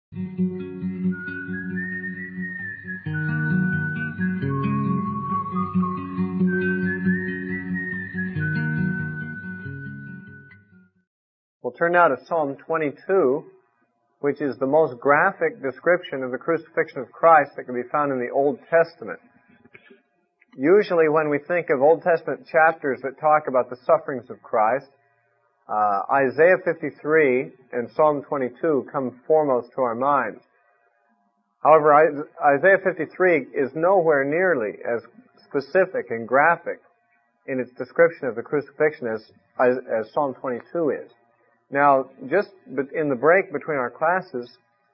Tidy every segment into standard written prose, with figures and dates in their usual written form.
We'll turn now to Psalm 22, which is the most graphic description of the crucifixion of Christ that can be found in the Old Testament. Usually when we think of Old Testament chapters that talk about the sufferings of Christ, Isaiah 53 and Psalm 22 come foremost to our minds. However, Isaiah 53 is nowhere nearly as specific and graphic in its description of the crucifixion as Psalm 22 is. Now, just in the break between our classes,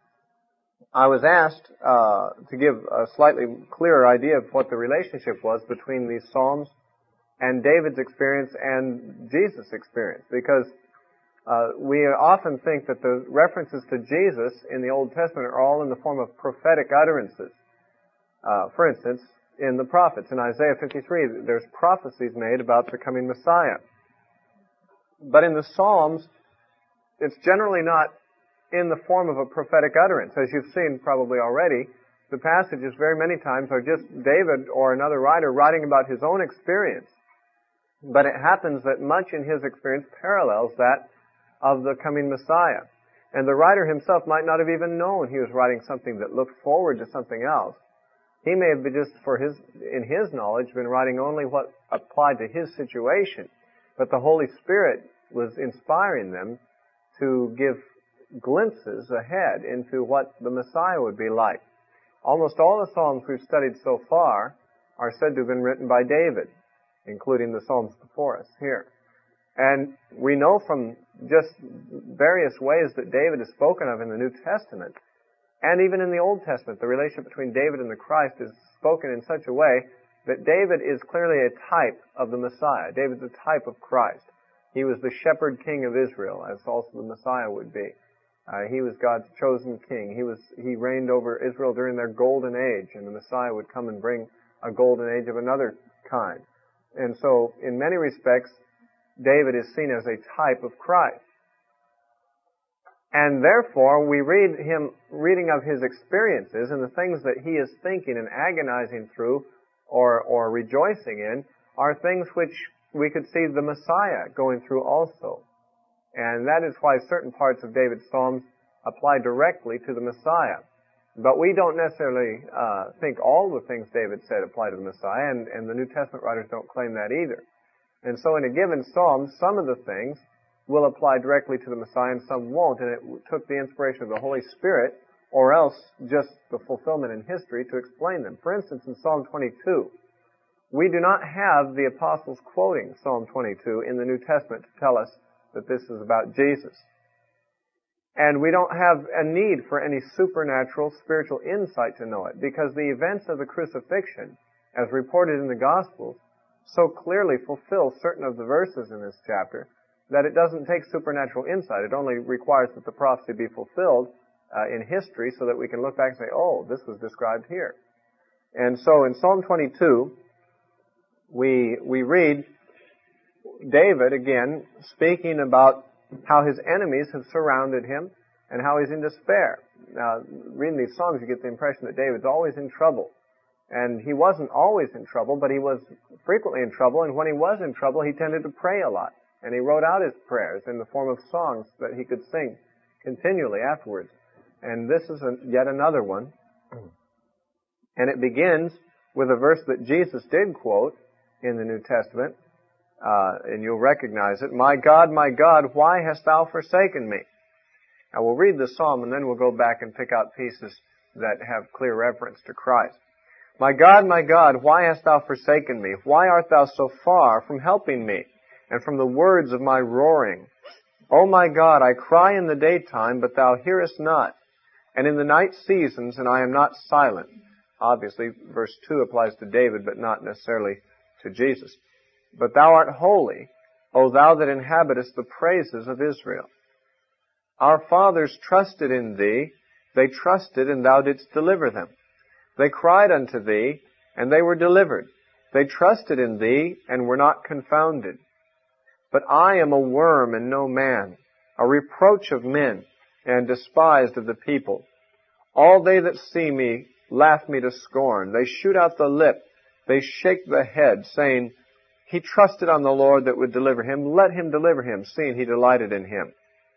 I was asked to give a slightly clearer idea of what the relationship was between these Psalms and David's experience and Jesus' experience, because we often think that the references to Jesus in the Old Testament are all in the form of prophetic utterances. For instance, in the prophets, in Isaiah 53, there's prophecies made about the coming Messiah. But in the Psalms, it's generally not in the form of a prophetic utterance. As you've seen probably already, the passages very many times are just David or another writer writing about his own experience. But it happens that much in his experience parallels that of the coming Messiah. And the writer himself might not have even known he was writing something that looked forward to something else. He may have been just in his knowledge, been writing only what applied to his situation. But the Holy Spirit was inspiring them to give glimpses ahead into what the Messiah would be like. Almost all the Psalms we've studied so far are said to have been written by David, including the Psalms before us here. And we know from just various ways that David is spoken of in the New Testament, and even in the Old Testament, the relationship between David and the Christ is spoken in such a way that David is clearly a type of the Messiah. David's a type of Christ. He was the shepherd king of Israel, as also the Messiah would be. He was God's chosen king. He reigned over Israel during their golden age, and the Messiah would come and bring a golden age of another kind. And so, in many respects, David is seen as a type of Christ. And therefore, we read him reading of his experiences and the things that he is thinking and agonizing through or rejoicing in are things which we could see the Messiah going through also. And that is why certain parts of David's Psalms apply directly to the Messiah. But we don't necessarily think all the things David said apply to the Messiah, and the New Testament writers don't claim that either. And so in a given Psalm, some of the things will apply directly to the Messiah and some won't, and it took the inspiration of the Holy Spirit, or else just the fulfillment in history, to explain them. For instance, in Psalm 22, we do not have the apostles quoting Psalm 22 in the New Testament to tell us that this is about Jesus. And we don't have a need for any supernatural spiritual insight to know it, because the events of the crucifixion, as reported in the Gospels, so clearly fulfill certain of the verses in this chapter that it doesn't take supernatural insight. It only requires that the prophecy be fulfilled in history so that we can look back and say, oh, this was described here. And so in Psalm 22, we read David, again, speaking about how his enemies have surrounded him and how he's in despair. Now, reading these Psalms, you get the impression that David's always in trouble. And he wasn't always in trouble, but he was frequently in trouble, and when he was in trouble, he tended to pray a lot. And he wrote out his prayers in the form of songs that he could sing continually afterwards. And this is yet another one. And it begins with a verse that Jesus did quote in the New Testament, and you'll recognize it. My God, why hast thou forsaken me? Now we'll read the psalm, and then we'll go back and pick out pieces that have clear reference to Christ. My God, why hast thou forsaken me? Why art thou so far from helping me, and from the words of my roaring? O my God, I cry in the daytime, but thou hearest not, and in the night seasons, and I am not silent. Obviously, verse 2 applies to David, but not necessarily to Jesus. But thou art holy, O thou that inhabitest the praises of Israel. Our fathers trusted in thee, they trusted, and thou didst deliver them. They cried unto thee, and they were delivered. They trusted in thee, and were not confounded. But I am a worm and no man, a reproach of men, and despised of the people. All they that see me laugh me to scorn. They shoot out the lip. They shake the head, saying, He trusted on the Lord that would deliver him. Let him deliver him, seeing he delighted in him.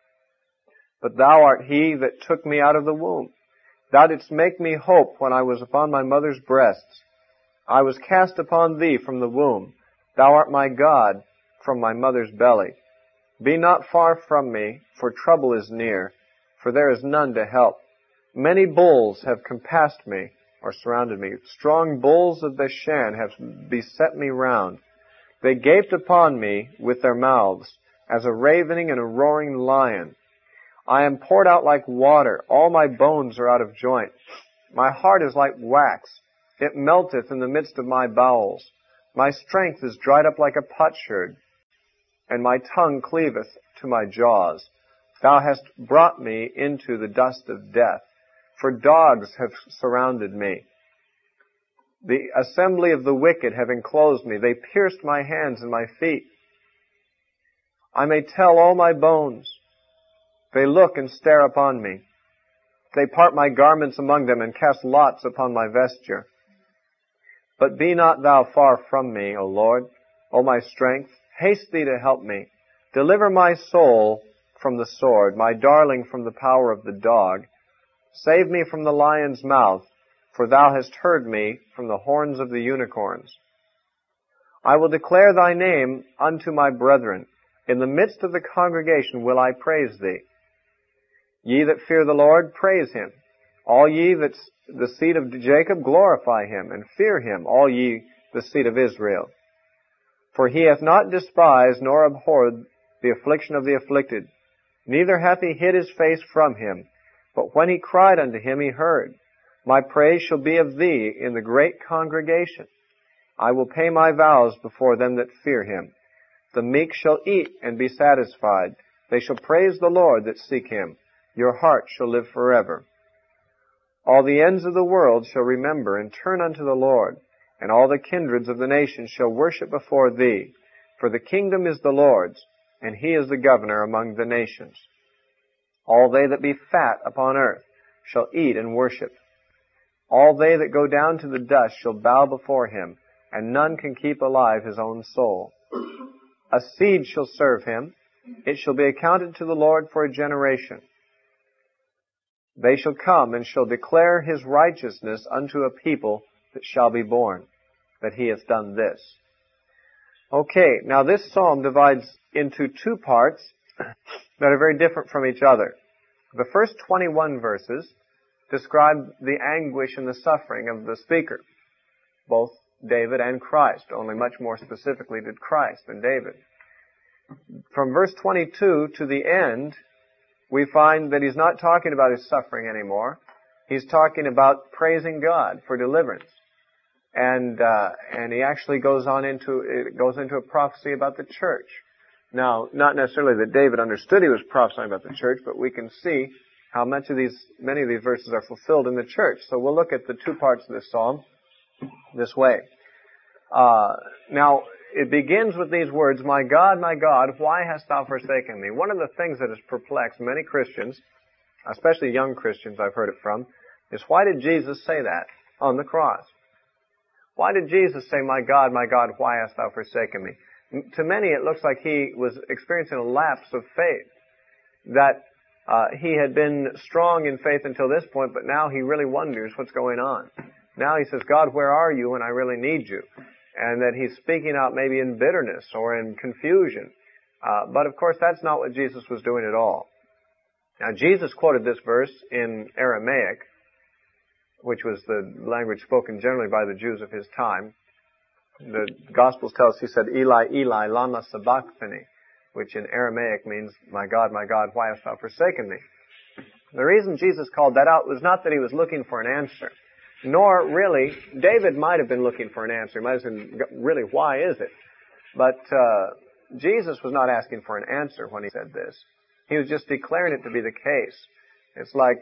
But thou art he that took me out of the womb. Thou didst make me hope when I was upon my mother's breasts. I was cast upon thee from the womb. Thou art my God from my mother's belly. Be not far from me, for trouble is near, for there is none to help. Many bulls have compassed me, or surrounded me. Strong bulls of Bashan have beset me round. They gaped upon me with their mouths, as a ravening and a roaring lion. I am poured out like water. All my bones are out of joint. My heart is like wax. It melteth in the midst of my bowels. My strength is dried up like a potsherd, and my tongue cleaveth to my jaws. Thou hast brought me into the dust of death, for dogs have surrounded me. The assembly of the wicked have enclosed me. They pierced my hands and my feet. I may tell all my bones. They look and stare upon me. They part my garments among them and cast lots upon my vesture. But be not thou far from me, O Lord, O my strength. Haste thee to help me. Deliver my soul from the sword, my darling from the power of the dog. Save me from the lion's mouth, for thou hast heard me from the horns of the unicorns. I will declare thy name unto my brethren. In the midst of the congregation will I praise thee. Ye that fear the Lord, praise him. All ye that's the seed of Jacob, glorify him, and fear him, all ye the seed of Israel. For he hath not despised nor abhorred the affliction of the afflicted, neither hath he hid his face from him. But when he cried unto him, he heard. My praise shall be of thee in the great congregation. I will pay my vows before them that fear him. The meek shall eat and be satisfied. They shall praise the Lord that seek him. Your heart shall live forever. All the ends of the world shall remember and turn unto the Lord, and all the kindreds of the nations shall worship before thee. For the kingdom is the Lord's, and he is the governor among the nations. All they that be fat upon earth shall eat and worship. All they that go down to the dust shall bow before him, and none can keep alive his own soul. A seed shall serve him. It shall be accounted to the Lord for a generation. They shall come and shall declare his righteousness unto a people that shall be born, that he hath done this. Okay, now this psalm divides into two parts that are very different from each other. The first 21 verses describe the anguish and the suffering of the speaker, both David and Christ, only much more specifically did Christ than David. From verse 22 to the end, we find that he's not talking about his suffering anymore. He's talking about praising God for deliverance. And he actually goes into a prophecy about the church. Now, not necessarily that David understood he was prophesying about the church, but we can see how many of these verses are fulfilled in the church. So we'll look at the two parts of this psalm this way. Now, it begins with these words, my God, why hast thou forsaken me? One of the things that has perplexed many Christians, especially young Christians I've heard it from, is why did Jesus say that on the cross? Why did Jesus say, my God, why hast thou forsaken me? To many it looks like he was experiencing a lapse of faith, that he had been strong in faith until this point, but now he really wonders what's going on. Now he says, God, where are you when I really need you? And that he's speaking out maybe in bitterness or in confusion. But of course that's not what Jesus was doing at all. Now Jesus quoted this verse in Aramaic, which was the language spoken generally by the Jews of his time. The Gospels tell us he said, Eli, Eli, lama sabachthani, which in Aramaic means, my God, why hast thou forsaken me? The reason Jesus called that out was not that he was looking for an answer, nor really, David might have been looking for an answer. He might have said, really, why is it? But Jesus was not asking for an answer when he said this. He was just declaring it to be the case. It's like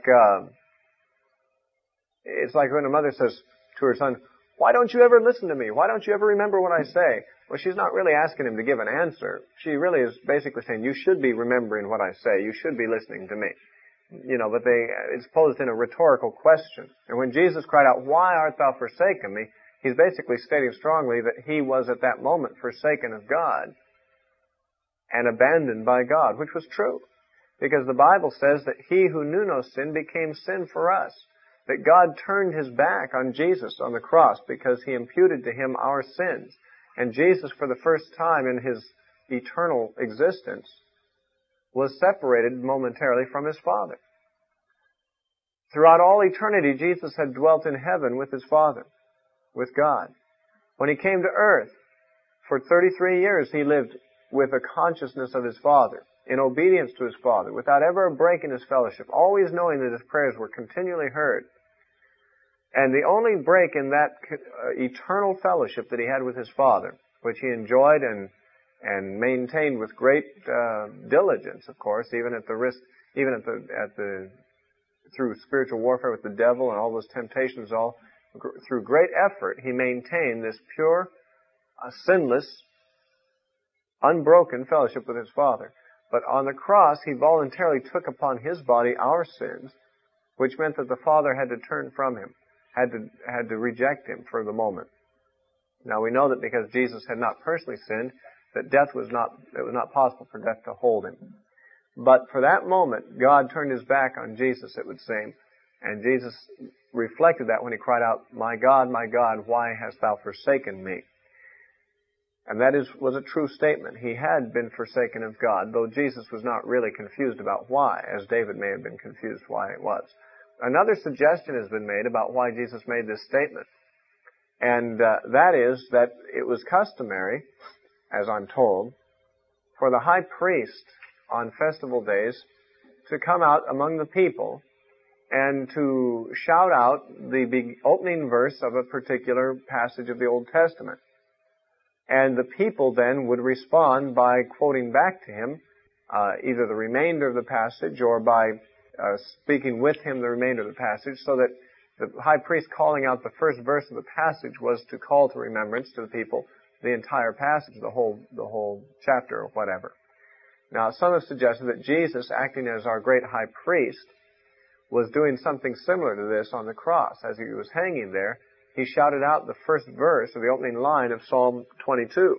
when a mother says to her son, why don't you ever listen to me? Why don't you ever remember what I say? Well, she's not really asking him to give an answer. She really is basically saying, you should be remembering what I say. You should be listening to me. but it's posed in a rhetorical question. And when Jesus cried out, "Why art thou forsaken me?" he's basically stating strongly that he was at that moment forsaken of God and abandoned by God, which was true. Because the Bible says that he who knew no sin became sin for us. That God turned his back on Jesus on the cross because he imputed to him our sins. And Jesus, for the first time in his eternal existence, was separated momentarily from his Father. Throughout all eternity, Jesus had dwelt in heaven with his Father, with God. When he came to earth, for 33 years he lived with a consciousness of his Father, in obedience to his Father, without ever a break in his fellowship, always knowing that his prayers were continually heard. And the only break in that eternal fellowship that he had with his Father, which he enjoyed and maintained with great diligence, of course, even at the risk, through spiritual warfare with the devil and all those temptations, through great effort, he maintained this pure, sinless, unbroken fellowship with his Father. But on the cross, he voluntarily took upon his body our sins, which meant that the Father had to turn from him, had to reject him for the moment. Now we know that because Jesus had not personally sinned, that it was not possible for death to hold him. But for that moment, God turned his back on Jesus, it would seem. And Jesus reflected that when he cried out, my God, why hast thou forsaken me?" And that was a true statement. He had been forsaken of God, though Jesus was not really confused about why, as David may have been confused why it was. Another suggestion has been made about why Jesus made this statement. And that is that it was customary, as I'm told, for the high priest on festival days to come out among the people and to shout out the opening verse of a particular passage of the Old Testament. And the people then would respond by quoting back to him either the remainder of the passage or by speaking with him the remainder of the passage, so that the high priest calling out the first verse of the passage was to call to remembrance to the people the entire passage, the whole chapter or whatever. Now, some have suggested that Jesus, acting as our great high priest, was doing something similar to this on the cross. As he was hanging there, he shouted out the first verse of the opening line of Psalm 22,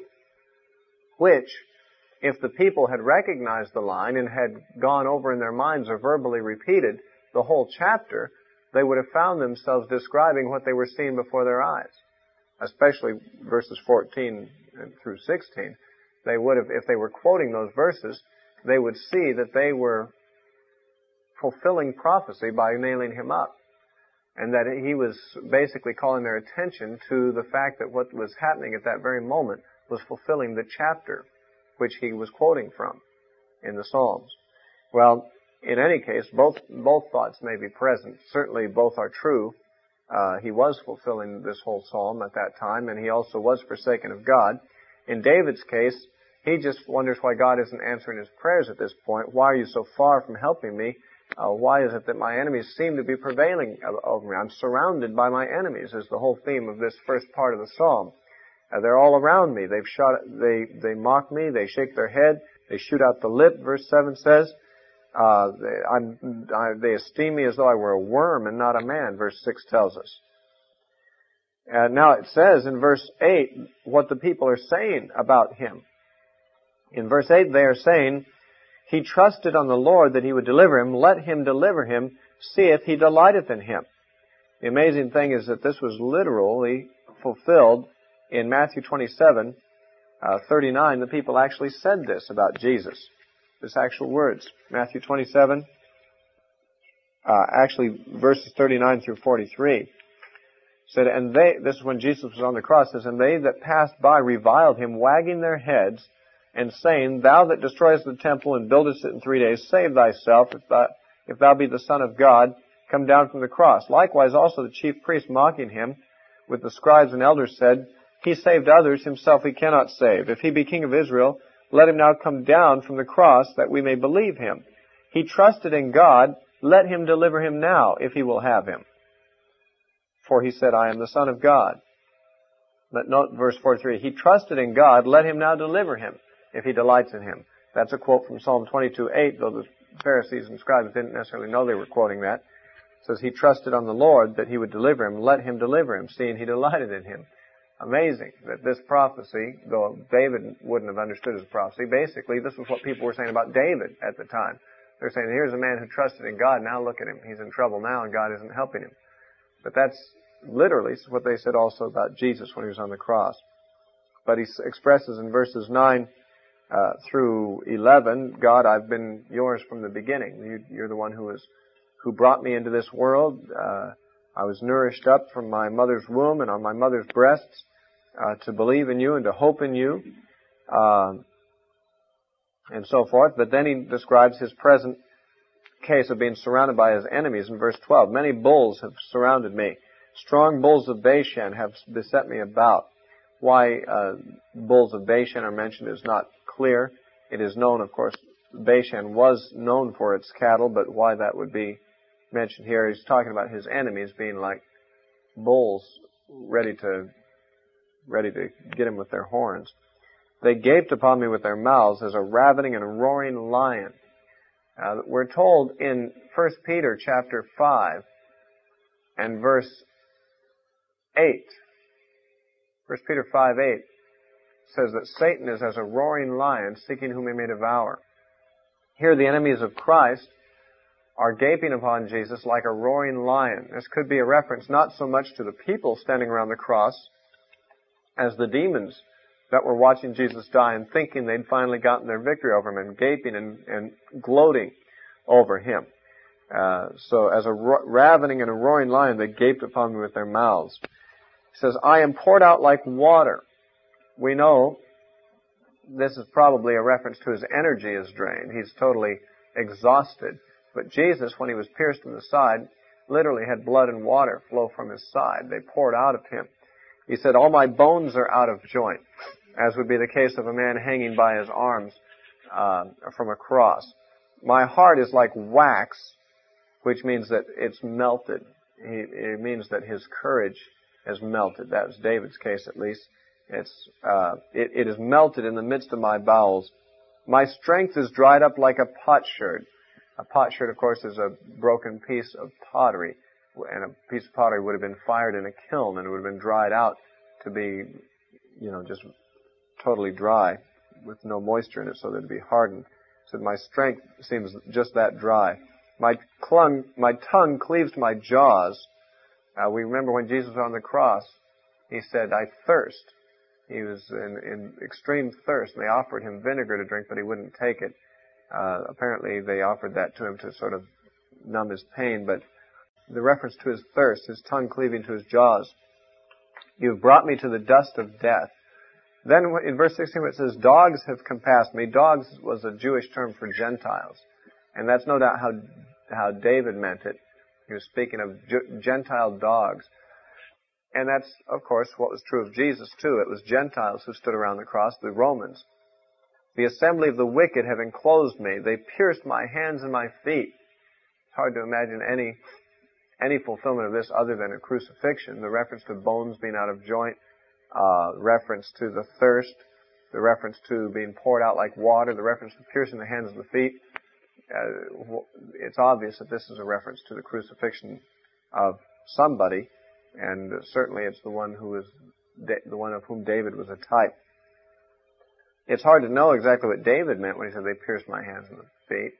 which, if the people had recognized the line and had gone over in their minds or verbally repeated the whole chapter, they would have found themselves describing what they were seeing before their eyes, especially verses 14 through 16. They would have, if they were quoting those verses, they would see that they were fulfilling prophecy by nailing him up, and that he was basically calling their attention to the fact that what was happening at that very moment was fulfilling the chapter which he was quoting from in the Psalms. Well, in any case, both thoughts may be present. Certainly both are true. He was fulfilling this whole psalm at that time, and he also was forsaken of God. In David's case, he just wonders why God isn't answering his prayers at this point. Why are you so far from helping me? Why is it that my enemies seem to be prevailing over me? I'm surrounded by my enemies, is the whole theme of this first part of the psalm. They're all around me. They mock me. They shake their head. They shoot out the lip, verse 7 says. They esteem me as though I were a worm and not a man, verse 6 tells us. Now it says in verse 8 what the people are saying about him. In verse 8 they are saying, he trusted on the Lord that he would deliver him. Let him deliver him, seeth he delighteth in him. The amazing thing is that this was literally fulfilled in Matthew 27, 39. The people actually said this about Jesus. This actual words. Matthew 27, actually verses 39 through 43. Said, and this is when Jesus was on the cross, says, and they that passed by reviled him, wagging their heads, and saying, thou that destroyest the temple and buildest it in 3 days, save thyself, if thou be the Son of God, come down from the cross. Likewise also the chief priests mocking him with the scribes and elders said, he saved others, himself he cannot save. If he be king of Israel, let him now come down from the cross that we may believe him. He trusted in God, let him deliver him now, if he will have him. For he said, I am the Son of God. But note verse 43, he trusted in God, let him now deliver him, if he delights in him. That's a quote from Psalm 22:8, though Pharisees and scribes didn't necessarily know they were quoting that. It says, he trusted on the Lord that he would deliver him, let him deliver him, seeing he delighted in him. Amazing that this prophecy, though David wouldn't have understood as a prophecy, basically this was what people were saying about David at the time. They're saying, here's a man who trusted in God, now look at him. He's in trouble now and God isn't helping him. But that's literally what they said also about Jesus when he was on the cross. But he expresses in verses 9 through 11, God, I've been yours from the beginning. You're the one who brought me into this world. I was nourished up from my mother's womb and on my mother's breasts to believe in you and to hope in you, and so forth. But then he describes his present case of being surrounded by his enemies in verse 12. Many bulls have surrounded me. Strong bulls of Bashan have beset me about. Why bulls of Bashan are mentioned is not clear. It is known, of course, Bashan was known for its cattle, but why that would be mentioned here, he's talking about his enemies being like bulls ready to get him with their horns. They gaped upon me with their mouths as a ravening and a roaring lion. We're told in 1 Peter chapter 5 and verse 8, 1 Peter 5:8 says that Satan is as a roaring lion seeking whom he may devour. Here the enemies of Christ are gaping upon Jesus like a roaring lion. This could be a reference not so much to the people standing around the cross as the demons that were watching Jesus die and thinking they'd finally gotten their victory over him and gaping and gloating over him. So as a ravening and a roaring lion, they gaped upon me with their mouths. He says, I am poured out like water. We know this is probably a reference to his energy is drained. He's totally exhausted. But Jesus, when he was pierced in the side, literally had blood and water flow from his side. They poured out of him. He said, all my bones are out of joint, as would be the case of a man hanging by his arms from a cross. My heart is like wax, which means that it's melted. It means that his courage has melted. That was David's case, at least. It is melted in the midst of my bowels. My strength is dried up like a potsherd. A potsherd, of course, is a broken piece of pottery. And a piece of pottery would have been fired in a kiln and it would have been dried out to be, just totally dry with no moisture in it so that it would be hardened. So my strength seems just that dry. My tongue cleaves to my jaws. We remember when Jesus was on the cross, he said, I thirst. He was in extreme thirst, and they offered him vinegar to drink, but he wouldn't take it. Apparently they offered that to him to sort of numb his pain, but the reference to his thirst, his tongue cleaving to his jaws. You've brought me to the dust of death. Then in verse 16 it says, dogs have compassed me. Dogs was a Jewish term for Gentiles. And that's no doubt how David meant it. He was speaking of Gentile dogs. And that's, of course, what was true of Jesus too. It was Gentiles who stood around the cross, the Romans. The assembly of the wicked have enclosed me. They pierced my hands and my feet. It's hard to imagine any fulfillment of this other than a crucifixion. The reference to bones being out of joint, reference to the thirst, the reference to being poured out like water, the reference to piercing the hands and the feet. It's obvious that this is a reference to the crucifixion of somebody, and certainly it's the one of whom David was a type. It's hard to know exactly what David meant when he said they pierced my hands and feet.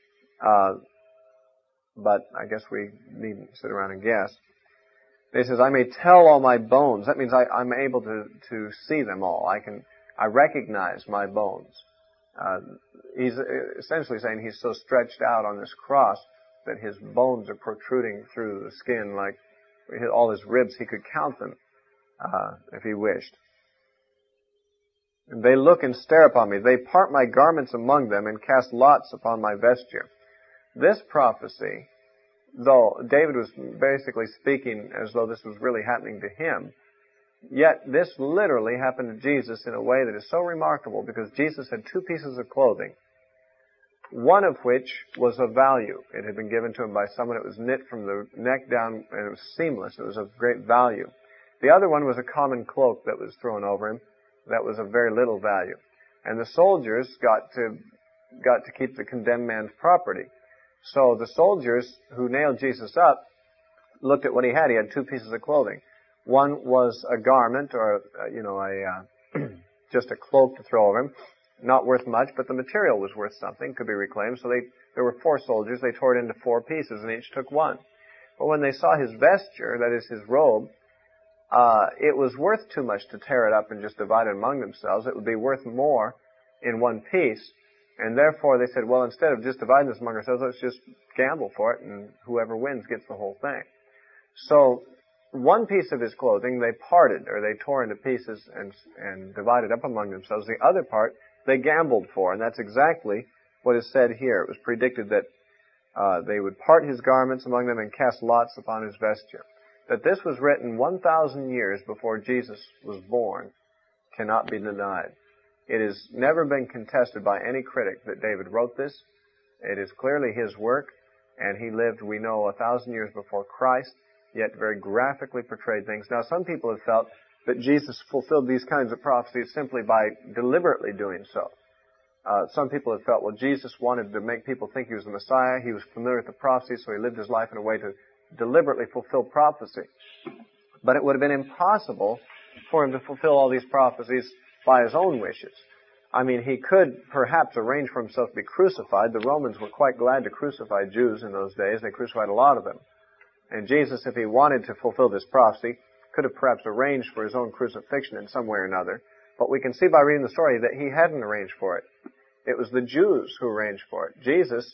But I guess we needn't sit around and guess. He says, I may tell all my bones. That means I'm able to see them all. I recognize my bones. He's essentially saying he's so stretched out on this cross that his bones are protruding through the skin like all his ribs. He could count them if he wished. And they look and stare upon me. They part my garments among them and cast lots upon my vesture. This prophecy, though David was basically speaking as though this was really happening to him, yet this literally happened to Jesus in a way that is so remarkable because Jesus had two pieces of clothing, one of which was of value. It had been given to him by someone. It was knit from the neck down and it was seamless. It was of great value. The other one was a common cloak that was thrown over him that was of very little value. And the soldiers got to got to keep the condemned man's property. So the soldiers who nailed Jesus up looked at what he had. He had 2 pieces of clothing. One was a garment, or just a cloak to throw over him, not worth much, but the material was worth something, could be reclaimed. So there were 4 soldiers. They tore it into 4 pieces, and each took one. But when they saw his vesture, that is his robe, it was worth too much to tear it up and just divide it among themselves. It would be worth more in one piece. And therefore they said, well, instead of just dividing this among ourselves, let's just gamble for it, and whoever wins gets the whole thing. So one piece of his clothing they parted, or they tore into pieces and divided up among themselves. The other part they gambled for, and that's exactly what is said here. It was predicted that they would part his garments among them and cast lots upon his vesture. That this was written 1,000 years before Jesus was born cannot be denied. It has never been contested by any critic that David wrote this. It is clearly his work, and he lived, we know, 1,000 years before Christ, yet very graphically portrayed things. Now, some people have felt that Jesus fulfilled these kinds of prophecies simply by deliberately doing so. Some people have felt, well, Jesus wanted to make people think he was the Messiah. He was familiar with the prophecies, so he lived his life in a way to deliberately fulfill prophecy. But it would have been impossible for him to fulfill all these prophecies by his own wishes. I mean, he could perhaps arrange for himself to be crucified. The Romans were quite glad to crucify Jews in those days. They crucified a lot of them. And Jesus, if he wanted to fulfill this prophecy, could have perhaps arranged for his own crucifixion in some way or another. But we can see by reading the story that he hadn't arranged for it. It was the Jews who arranged for it. Jesus,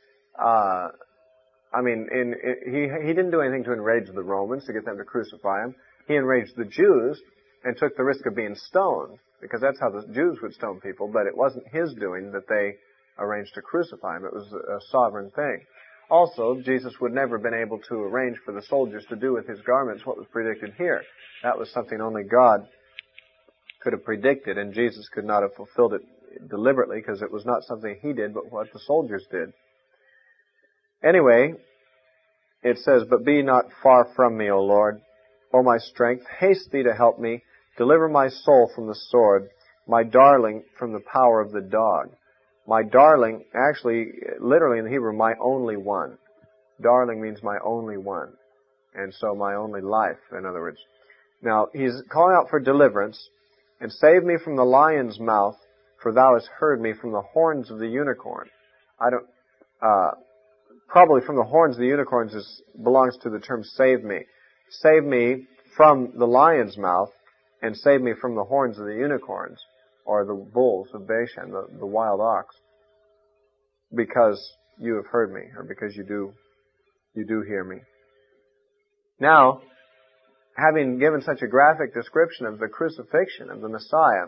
he didn't do anything to enrage the Romans to get them to crucify him. He enraged the Jews and took the risk of being stoned, because that's how the Jews would stone people, but it wasn't his doing that they arranged to crucify him. It was a sovereign thing. Also, Jesus would never have been able to arrange for the soldiers to do with his garments what was predicted here. That was something only God could have predicted, and Jesus could not have fulfilled it deliberately, because it was not something he did, but what the soldiers did. Anyway, it says, "But be not far from me, O Lord, O my strength. Haste thee to help me. Deliver my soul from the sword, my darling from the power of the dog." My darling, actually, literally in the Hebrew, my only one. Darling means my only one. And so my only life, in other words. Now, he's calling out for deliverance. "And save me from the lion's mouth, for thou hast heard me from the horns of the unicorn." Probably from the horns of the unicorns belongs to the term save me. Save me from the lion's mouth, and save me from the horns of the unicorns, or the bulls of Bashan, the wild ox, because you have heard me, or because you do hear me. Now, having given such a graphic description of the crucifixion of the Messiah,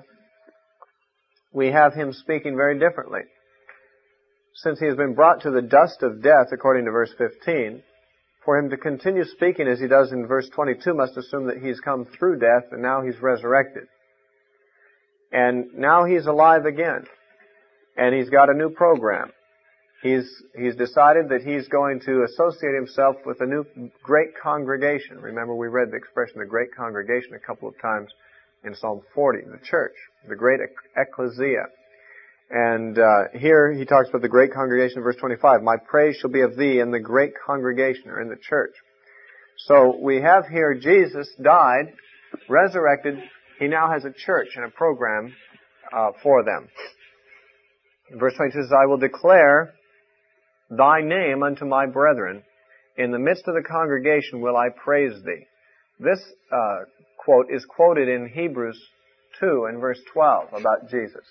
we have him speaking very differently. Since he has been brought to the dust of death, according to verse 15, for him to continue speaking as he does in verse 22 must assume that he's come through death and now he's resurrected. And now he's alive again. And he's got a new program. He's decided that he's going to associate himself with a new great congregation. Remember, we read the expression, the great congregation, a couple of times in Psalm 40, the church, the great ecclesia. And here he talks about the great congregation in verse 25. "My praise shall be of thee in the great congregation," or in the church. So we have here Jesus died, resurrected. He now has a church and a program for them. Verse 22 says, "I will declare thy name unto my brethren. In the midst of the congregation will I praise thee." This quote is quoted in Hebrews 2 and verse 12 about Jesus.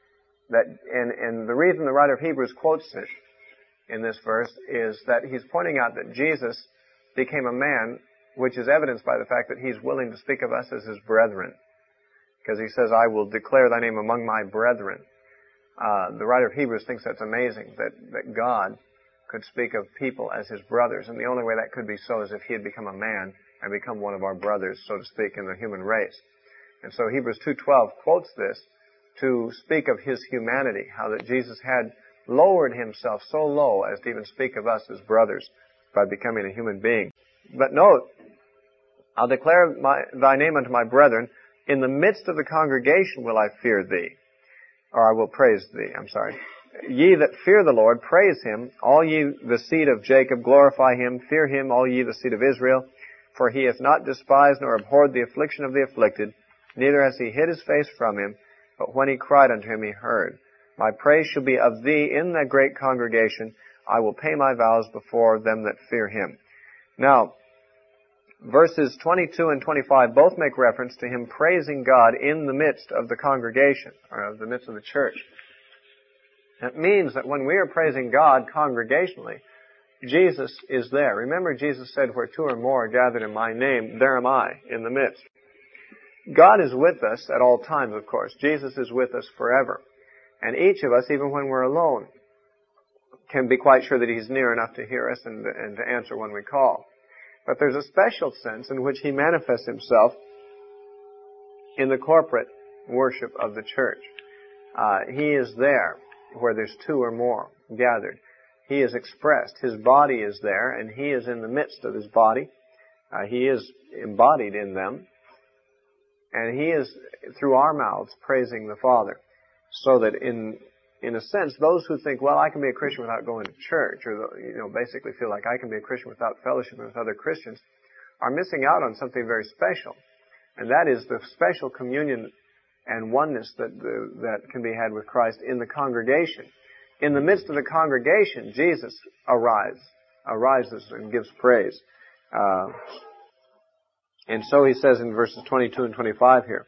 And the reason the writer of Hebrews quotes it in this verse is that he's pointing out that Jesus became a man, which is evidenced by the fact that he's willing to speak of us as his brethren. Because he says, "I will declare thy name among my brethren." The writer of Hebrews thinks that's amazing, that God could speak of people as his brothers. And the only way that could be so is if he had become a man and become one of our brothers, so to speak, in the human race. And so Hebrews 2:12 quotes this to speak of his humanity, how that Jesus had lowered himself so low as to even speak of us as brothers by becoming a human being. But note, "I'll declare thy name unto my brethren. In the midst of the congregation will I fear thee." Or I will praise thee, Ye that fear the Lord, praise Him. All ye the seed of Jacob, glorify Him. Fear Him, all ye the seed of Israel. For He hath not despised nor abhorred the affliction of the afflicted, neither has He hid His face from him, but when he cried unto Him, He heard. My praise shall be of Thee in that great congregation. I will pay my vows before them that fear Him. Now, verses 22 and 25 both make reference to Him praising God in the midst of the congregation, or of the midst of the church. It means that when we are praising God congregationally, Jesus is there. Remember, Jesus said, where two or more are gathered in my name, there am I in the midst. God is with us at all times, of course. Jesus is with us forever. And each of us, even when we're alone, can be quite sure that He's near enough to hear us and to answer when we call. But there's a special sense in which He manifests Himself in the corporate worship of the church. He is there where there's two or more gathered. He is expressed. His body is there, and He is in the midst of His body. He is embodied in them. And He is, through our mouths, praising the Father. So that in a sense, those who think, well, I can be a Christian without going to church, or, basically feel like I can be a Christian without fellowship with other Christians, are missing out on something very special. And that is the special communion and oneness that can be had with Christ in the congregation. In the midst of the congregation, Jesus arises and gives praise. And so He says in verses 22 and 25 here.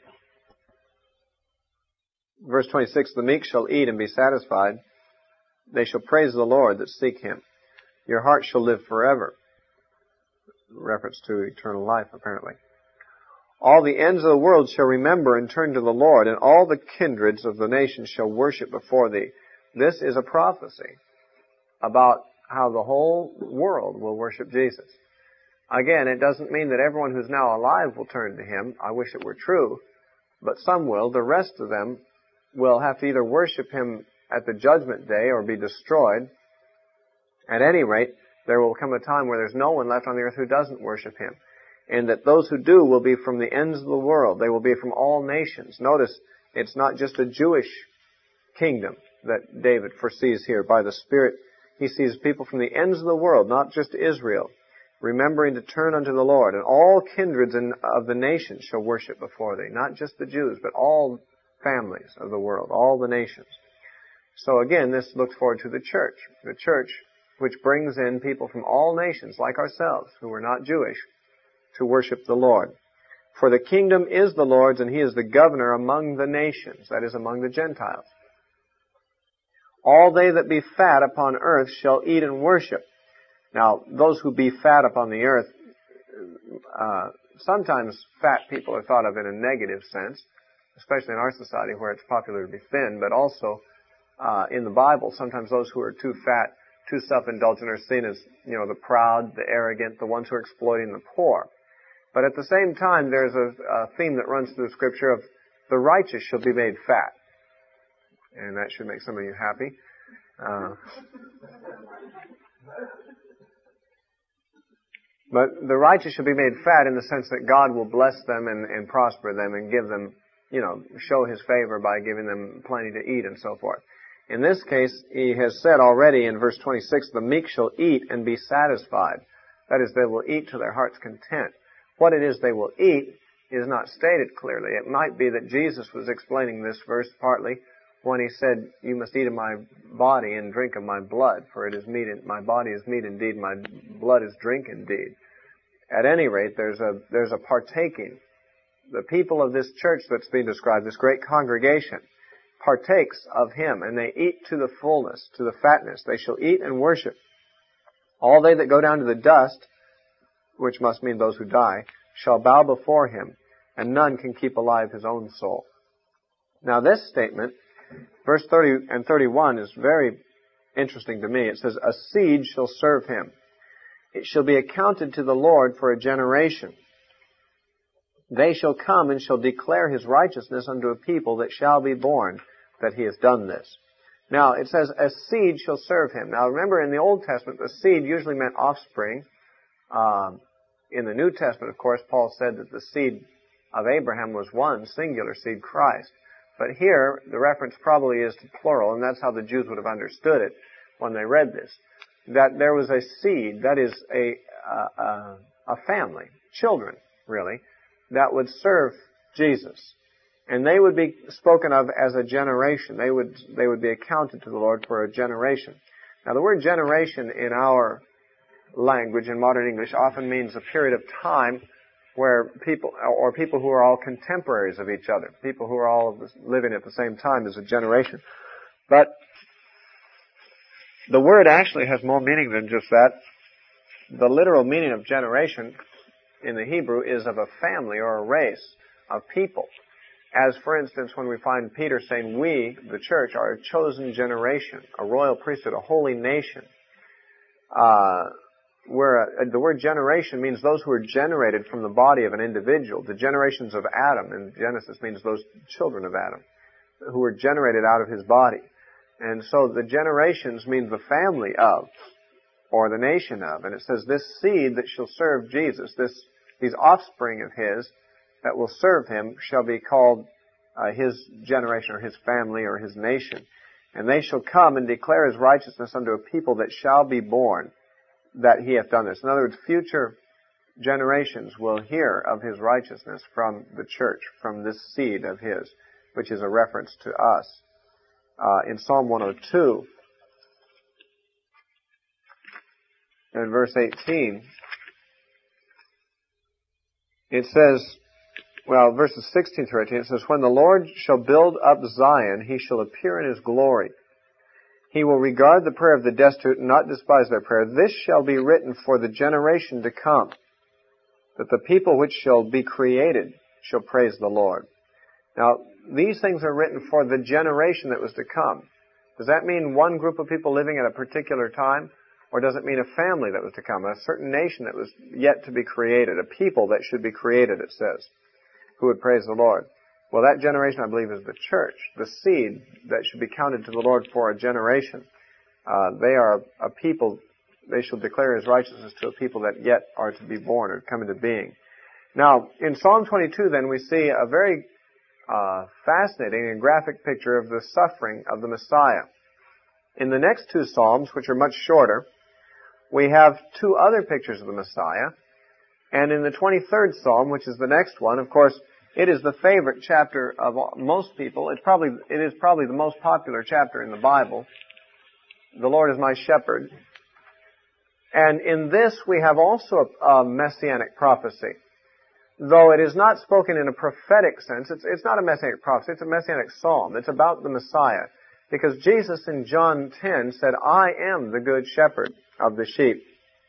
Verse 26, the meek shall eat and be satisfied. They shall praise the Lord that seek Him. Your heart shall live forever. Reference to eternal life, apparently. All the ends of the world shall remember and turn to the Lord, and all the kindreds of the nations shall worship before Thee. This is a prophecy about how the whole world will worship Jesus. Again, it doesn't mean that everyone who's now alive will turn to Him. I wish it were true. But some will. The rest of them will have to either worship Him at the judgment day or be destroyed. At any rate, there will come a time where there's no one left on the earth who doesn't worship Him. And that those who do will be from the ends of the world. They will be from all nations. Notice, it's not just a Jewish kingdom that David foresees here. By the Spirit, he sees people from the ends of the world, not just Israel, remembering to turn unto the Lord. And all kindreds of the nations shall worship before Thee. Not just the Jews, but all families of the world, all the nations. So again, this looks forward to the church. The church which brings in people from all nations, like ourselves, who are not Jewish, to worship the Lord. For the kingdom is the Lord's, and He is the governor among the nations, that is, among the Gentiles. All they that be fat upon earth shall eat and worship. Now, those who be fat upon the earth, sometimes fat people are thought of in a negative sense, especially in our society where it's popular to be thin, but also in the Bible, sometimes those who are too fat, too self-indulgent are seen as, the proud, the arrogant, the ones who are exploiting the poor. But at the same time, there's a theme that runs through the Scripture of the righteous shall be made fat. And that should make some of you happy. But the righteous shall be made fat in the sense that God will bless them and prosper them and give them, show His favor by giving them plenty to eat and so forth. In this case, He has said already in verse 26, the meek shall eat and be satisfied. That is, they will eat to their heart's content. What it is they will eat is not stated clearly. It might be that Jesus was explaining this verse partly when He said, you must eat of my body and drink of my blood, for it is meat, my body is meat indeed, my blood is drink indeed. At any rate, there's a partaking. The people of this church that's being described, this great congregation, partakes of Him, and they eat to the fullness, to the fatness. They shall eat and worship. All they that go down to the dust, which must mean those who die, shall bow before Him, and none can keep alive his own soul. Now this statement, verse 30 and 31, is very interesting to me. It says, a seed shall serve Him. It shall be accounted to the Lord for a generation. They shall come and shall declare His righteousness unto a people that shall be born, that He has done this. Now, it says, a seed shall serve Him. Now, remember, in the Old Testament, the seed usually meant offspring. In the New Testament, of course, Paul said that the seed of Abraham was one singular seed, Christ. But here, the reference probably is to plural, and that's how the Jews would have understood it when they read this. That there was a seed, that is a family, children, really, that would serve Jesus. And they would be spoken of as a generation. They would be accounted to the Lord for a generation. Now, the word generation in our language, in modern English, often means a period of time where people who are all contemporaries of each other, people who are all living at the same time, is a generation. But the word actually has more meaning than just that. The literal meaning of generation in the Hebrew is of a family or a race of people. As, for instance, when we find Peter saying, we, the church, are a chosen generation, a royal priesthood, a holy nation. The word generation means those who are generated from the body of an individual. The generations of Adam in Genesis means those children of Adam who were generated out of his body. And so the generations means the family of, or the nation of. And it says, this seed that shall serve Jesus, these offspring of his that will serve him shall be called his generation or his family or his nation. And they shall come and declare his righteousness unto a people that shall be born, that he hath done this. In other words, future generations will hear of his righteousness from the church, from this seed of his, which is a reference to us. In Psalm 102, in verse 18, it says, verses 16 through 18, it says, when the Lord shall build up Zion, he shall appear in his glory. He will regard the prayer of the destitute and not despise their prayer. This shall be written for the generation to come, that the people which shall be created shall praise the Lord. Now, these things are written for the generation that was to come. Does that mean one group of people living at a particular time? Or does it mean a family that was to come, a certain nation that was yet to be created, a people that should be created, it says, who would praise the Lord? Well, that generation, I believe, is the church, the seed that should be counted to the Lord for a generation. They are a people, they shall declare his righteousness to a people that yet are to be born or come into being. Now, in Psalm 22, then, we see a very fascinating and graphic picture of the suffering of the Messiah. In the next two Psalms, which are much shorter, we have two other pictures of the Messiah. And in the 23rd Psalm, which is the next one, of course, it is the favorite chapter of most people. It is probably the most popular chapter in the Bible. The Lord is my shepherd. And in this we have also a messianic prophecy. Though it is not spoken in a prophetic sense, it's not a messianic prophecy, it's a messianic psalm. It's about the Messiah. Because Jesus in John 10 said, I am the good shepherd of the sheep.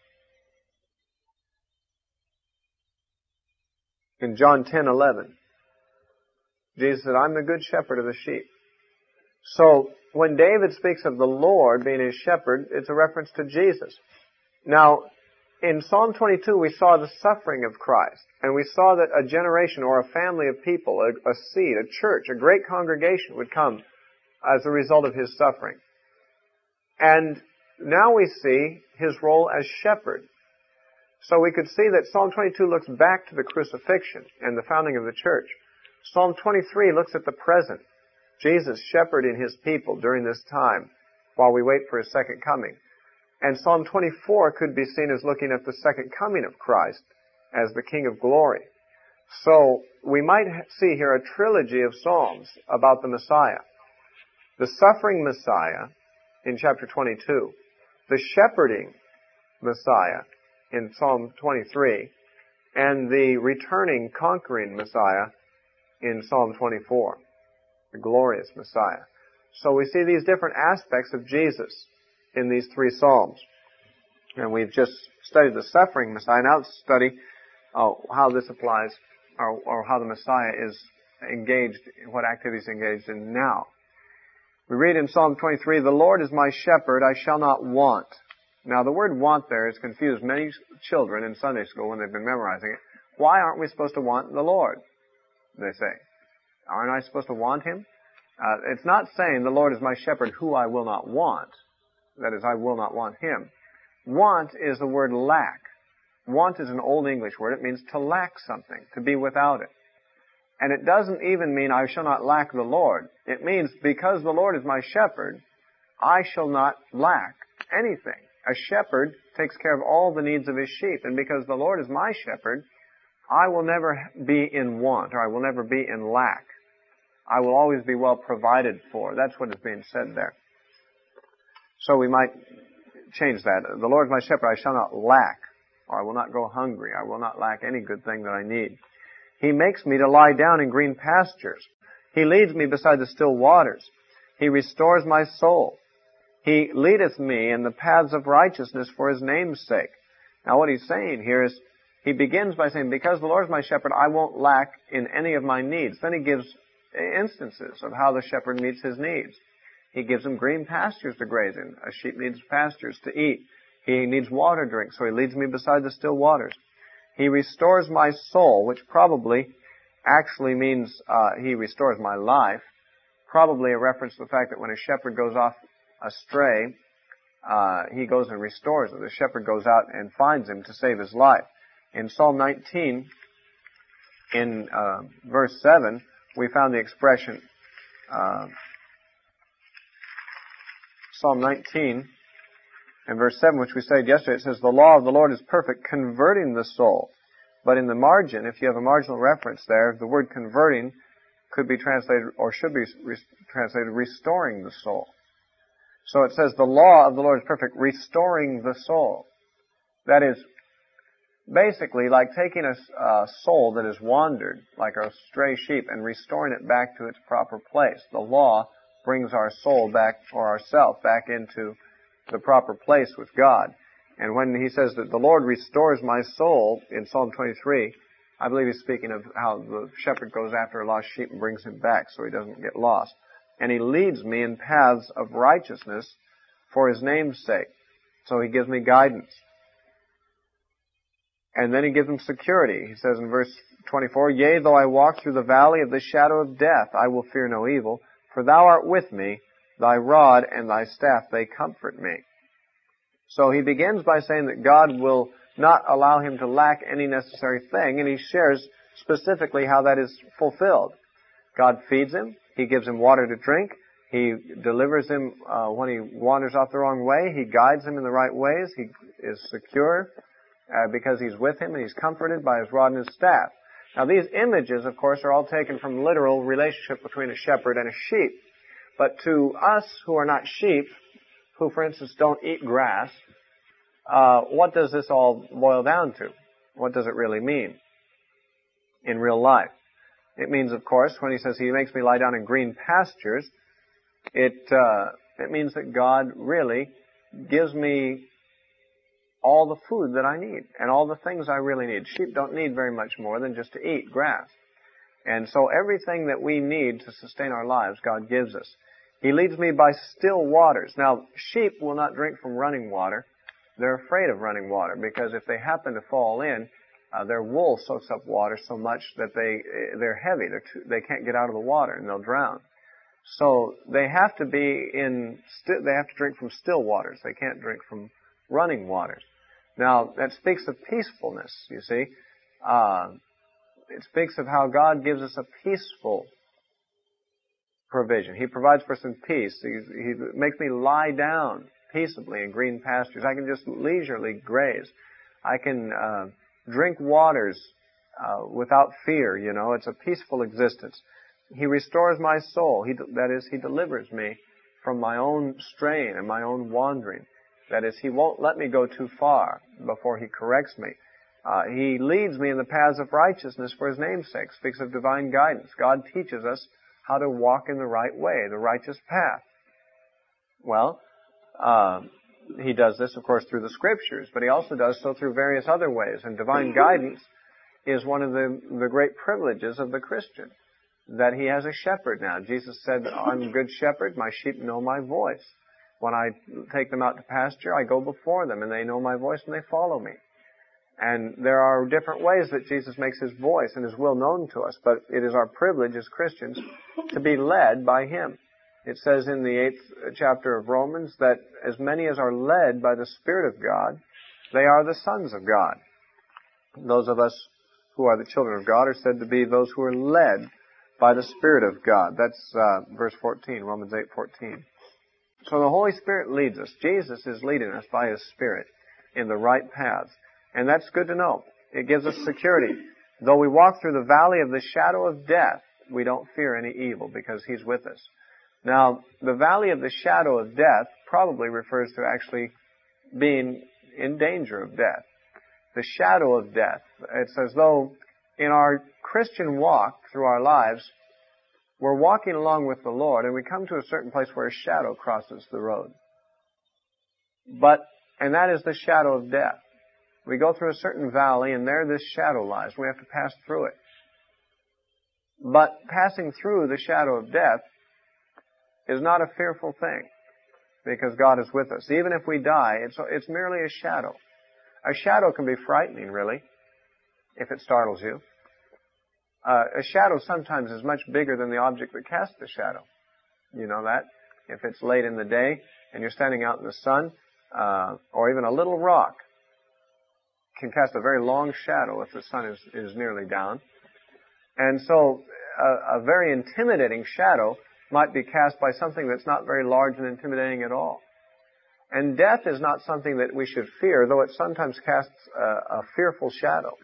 In John 10:11, Jesus said, I'm the good shepherd of the sheep. So, when David speaks of the Lord being his shepherd, it's a reference to Jesus. Now, in Psalm 22, we saw the suffering of Christ. And we saw that a generation or a family of people, a seed, a church, a great congregation would come as a result of his suffering. And now we see his role as shepherd. So we could see that Psalm 22 looks back to the crucifixion and the founding of the church. Psalm 23 looks at the present. Jesus shepherding his people during this time while we wait for his second coming. And Psalm 24 could be seen as looking at the second coming of Christ as the King of glory. So we might see here a trilogy of Psalms about the Messiah. The suffering Messiah in chapter 22. The shepherding Messiah in Psalm 23, and the returning, conquering Messiah in Psalm 24, the glorious Messiah. So we see these different aspects of Jesus in these three Psalms. And we've just studied the suffering Messiah. Now let's study how this applies, or how the Messiah is engaged, what activities engaged in now. We read in Psalm 23, the Lord is my shepherd, I shall not want. Now, the word want there has confused many children in Sunday school when they've been memorizing it. Why aren't we supposed to want the Lord? They say. Aren't I supposed to want him? It's not saying the Lord is my shepherd who I will not want. That is, I will not want him. Want is the word lack. Want is an Old English word. It means to lack something, to be without it. And it doesn't even mean I shall not lack the Lord. It means because the Lord is my shepherd, I shall not lack anything. A shepherd takes care of all the needs of his sheep. And because the Lord is my shepherd, I will never be in want, or I will never be in lack. I will always be well provided for. That's what is being said there. So we might change that. The Lord is my shepherd, I shall not lack, or I will not go hungry. I will not lack any good thing that I need. He makes me to lie down in green pastures. He leads me beside the still waters. He restores my soul. He leadeth me in the paths of righteousness for His name's sake. Now what he's saying here is, he begins by saying, because the Lord is my shepherd, I won't lack in any of my needs. Then he gives instances of how the shepherd meets his needs. He gives him green pastures to graze in. A sheep needs pastures to eat. He needs water to drink, so he leads me beside the still waters. He restores my soul, which probably actually means he restores my life. Probably a reference to the fact that when a shepherd goes off astray, he goes and restores it. The shepherd goes out and finds him to save his life. In Psalm 19, in verse 7, we found the expression, Psalm 19, and verse 7, which we said yesterday, it says, the law of the Lord is perfect, converting the soul. But in the margin, if you have a marginal reference there, the word converting could be translated, or should be translated, restoring the soul. So it says, the law of the Lord is perfect, restoring the soul. That is, basically like taking a soul that has wandered, like a stray sheep, and restoring it back to its proper place. The law brings our soul back, or ourself, back into the proper place with God. And when he says that the Lord restores my soul in Psalm 23, I believe he's speaking of how the shepherd goes after a lost sheep and brings him back so he doesn't get lost. And he leads me in paths of righteousness for His name's sake. So he gives me guidance. And then he gives him security. He says in verse 24, yea, though I walk through the valley of the shadow of death, I will fear no evil, for thou art with me, thy rod and thy staff, they comfort me. So he begins by saying that God will not allow him to lack any necessary thing, and he shares specifically how that is fulfilled. God feeds him, He gives him water to drink, He delivers him when he wanders off the wrong way, He guides him in the right ways, He is secure because He's with him, and he's comforted by His rod and His staff. Now these images, of course, are all taken from literal relationship between a shepherd and a sheep. But to us who are not sheep, who, for instance, don't eat grass, what does this all boil down to? What does it really mean in real life? It means, of course, when he says He makes me lie down in green pastures, it means that God really gives me all the food that I need and all the things I really need. Sheep don't need very much more than just to eat grass. And so everything that we need to sustain our lives, God gives us. He leads me by still waters. Now, sheep will not drink from running water. They're afraid of running water because if they happen to fall in, their wool soaks up water so much that they're heavy. They can't get out of the water and they'll drown. So they have to they have to drink from still waters. They can't drink from running waters. Now, that speaks of peacefulness, you see. It speaks of how God gives us a peaceful provision. He provides for some peace. He makes me lie down peaceably in green pastures. I can just leisurely graze. I can drink waters without fear, you know. It's a peaceful existence. He restores my soul. That is, He delivers me from my own straying and my own wandering. That is, He won't let me go too far before He corrects me. He leads me in the paths of righteousness for His name's sake. Speaks of divine guidance. God teaches us how to walk in the right way, the righteous path. Well, He does this, of course, through the Scriptures, but He also does so through various other ways. And divine guidance is one of the great privileges of the Christian, that he has a shepherd now. Jesus said, I'm a good shepherd, my sheep know my voice. When I take them out to pasture, I go before them, and they know my voice, and they follow me. And there are different ways that Jesus makes His voice and His will known to us, but it is our privilege as Christians to be led by Him. It says in the 8th chapter of Romans that as many as are led by the Spirit of God, they are the sons of God. Those of us who are the children of God, are said to be those who are led by the Spirit of God. That's verse 14, Romans 8:14. So the Holy Spirit leads us. Jesus is leading us by His Spirit in the right paths. And that's good to know. It gives us security. Though we walk through the valley of the shadow of death, we don't fear any evil because He's with us. Now, the valley of the shadow of death probably refers to actually being in danger of death. The shadow of death. It's as though in our Christian walk through our lives, we're walking along with the Lord and we come to a certain place where a shadow crosses the road. And that is the shadow of death. We go through a certain valley and there this shadow lies. We have to pass through it. But passing through the shadow of death is not a fearful thing because God is with us. Even if we die, it's merely a shadow. A shadow can be frightening, really, if it startles you. A shadow sometimes is much bigger than the object that casts the shadow. You know that? If it's late in the day and you're standing out in the sun, or even a little rock can cast a very long shadow if the sun is nearly down. And so a very intimidating shadow might be cast by something that's not very large and intimidating at all. And death is not something that we should fear, though it sometimes casts a fearful shadow.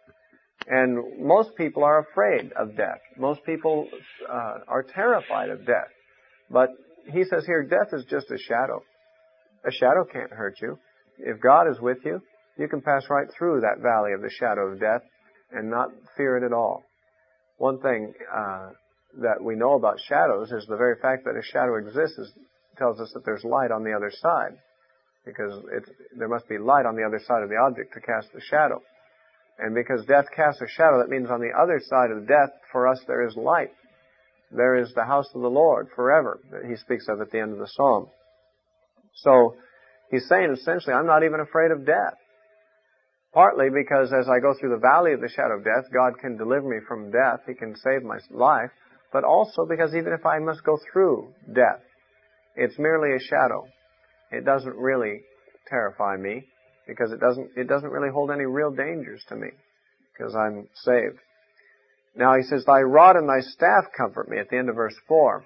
And most people are afraid of death. Most people are terrified of death. But he says here, death is just a shadow. A shadow can't hurt you. If God is with you, you can pass right through that valley of the shadow of death and not fear it at all. One thing that we know about shadows is the very fact that a shadow exists tells us that there's light on the other side. Because there must be light on the other side of the object to cast the shadow. And because death casts a shadow, that means on the other side of death, for us there is light. There is the house of the Lord forever, that he speaks of at the end of the psalm. So, he's saying essentially, I'm not even afraid of death. Partly because as I go through the valley of the shadow of death, God can deliver me from death. He can save my life. But also because even if I must go through death, it's merely a shadow. It doesn't really terrify me because it doesn't really hold any real dangers to me because I'm saved. Now he says, thy rod and thy staff comfort me at the end of verse 4.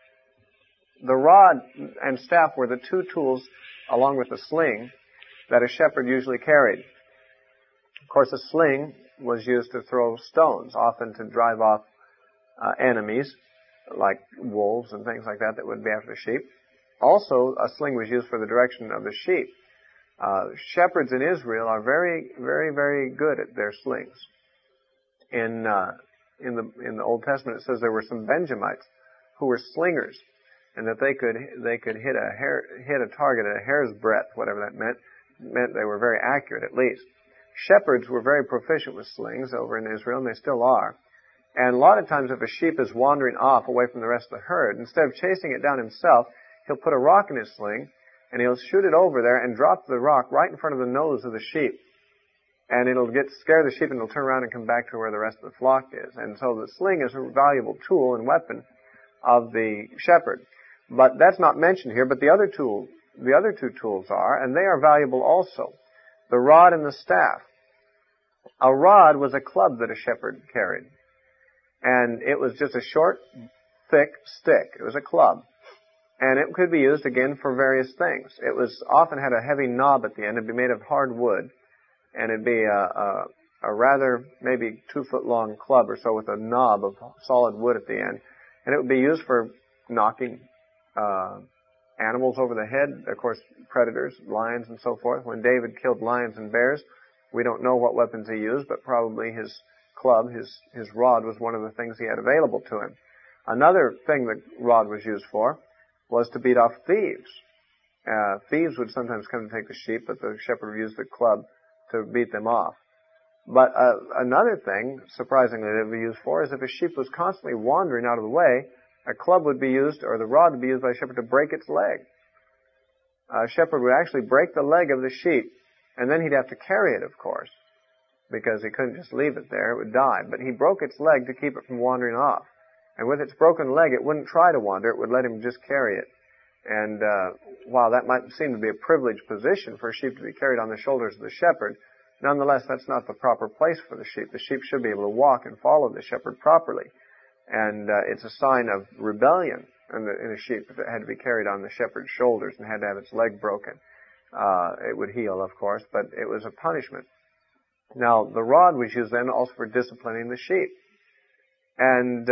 The rod and staff were the two tools along with the sling that a shepherd usually carried. Of course, a sling was used to throw stones, often to drive off enemies like wolves and things like that would be after the sheep. Also, a sling was used for the direction of the sheep. Shepherds in Israel are very, very, very good at their slings. In the Old Testament, it says there were some Benjamites who were slingers, and that they could hit a target at a hair's breadth, whatever that meant. It meant they were very accurate, at least. Shepherds were very proficient with slings over in Israel, and they still are. And a lot of times, if a sheep is wandering off away from the rest of the herd, instead of chasing it down himself, he'll put a rock in his sling, and he'll shoot it over there and drop the rock right in front of the nose of the sheep. And it'll scare the sheep, and it'll turn around and come back to where the rest of the flock is. And so the sling is a valuable tool and weapon of the shepherd. But that's not mentioned here, but the other two tools are, and they are valuable also. The rod and the staff. A rod was a club that a shepherd carried. And it was just a short, thick stick. It was a club. And it could be used, again, for various things. It was often had a heavy knob at the end. It'd be made of hard wood. And it'd be a rather, maybe 2-foot long club or so with a knob of solid wood at the end. And it would be used for knocking animals over the head. Of course, predators, lions and so forth. When David killed lions and bears, we don't know what weapons he used, but probably his club, his rod was one of the things he had available to him. Another thing the rod was used for was to beat off thieves. Thieves would sometimes come to take the sheep, but the shepherd would use the club to beat them off. But another thing, surprisingly, that it would be used for is if a sheep was constantly wandering out of the way, a club would be used, or the rod would be used by a shepherd to break its leg. A shepherd would actually break the leg of the sheep, and then he'd have to carry it, of course, because he couldn't just leave it there. It would die. But he broke its leg to keep it from wandering off. And with its broken leg, it wouldn't try to wander. It would let him just carry it. And while that might seem to be a privileged position for a sheep to be carried on the shoulders of the shepherd, Nonetheless, that's not the proper place for the sheep. The sheep should be able to walk and follow the shepherd properly. And it's a sign of rebellion in a sheep if it had to be carried on the shepherd's shoulders and had to have its leg broken. It would heal, of course, but it was a punishment. Now, the rod was used then also for disciplining the sheep. And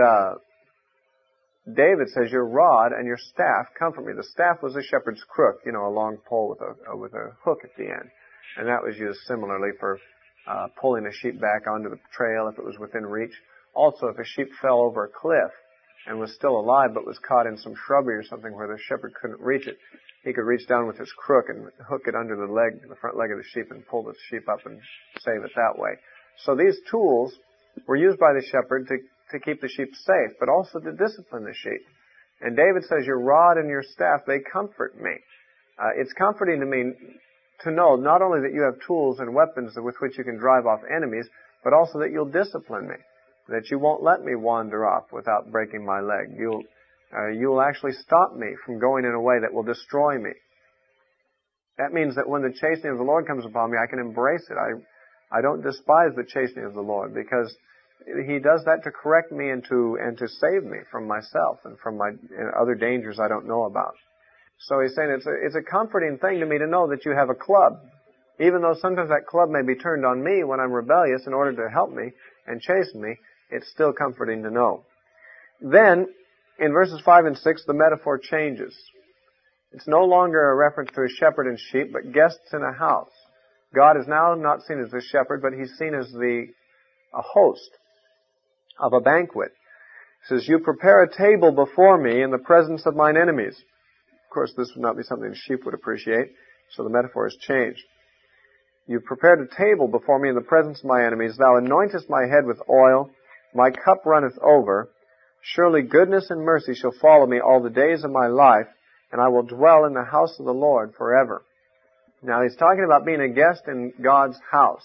David says, your rod and your staff comfort me. The staff was a shepherd's crook, a long pole with a hook at the end. And that was used similarly for pulling a sheep back onto the trail if it was within reach. Also, if a sheep fell over a cliff and was still alive but was caught in some shrubbery or something where the shepherd couldn't reach it, he could reach down with his crook and hook it under the front leg of the sheep and pull the sheep up and save it that way. So these tools were used by the shepherd to keep the sheep safe, but also to discipline the sheep. And David says, your rod and your staff, they comfort me. It's comforting to me to know not only that you have tools and weapons with which you can drive off enemies, but also that you'll discipline me, that you won't let me wander off without breaking my leg. You'll actually stop me from going in a way that will destroy me. That means that when the chastening of the Lord comes upon me, I can embrace it. I don't despise the chastening of the Lord because He does that to correct me and to save me from myself and from my other dangers I don't know about. So he's saying it's a comforting thing to me to know that you have a club. Even though sometimes that club may be turned on me when I'm rebellious in order to help me and chasten me, it's still comforting to know. Then, in verses 5 and 6, the metaphor changes. It's no longer a reference to a shepherd and sheep, but guests in a house. God is now not seen as the shepherd, but He's seen as a host of a banquet. He says, you prepare a table before me in the presence of mine enemies. Of course, this would not be something the sheep would appreciate, so the metaphor has changed. You prepared a table before me in the presence of my enemies. Thou anointest my head with oil. My cup runneth over. Surely goodness and mercy shall follow me all the days of my life, and I will dwell in the house of the Lord forever. Now, he's talking about being a guest in God's house.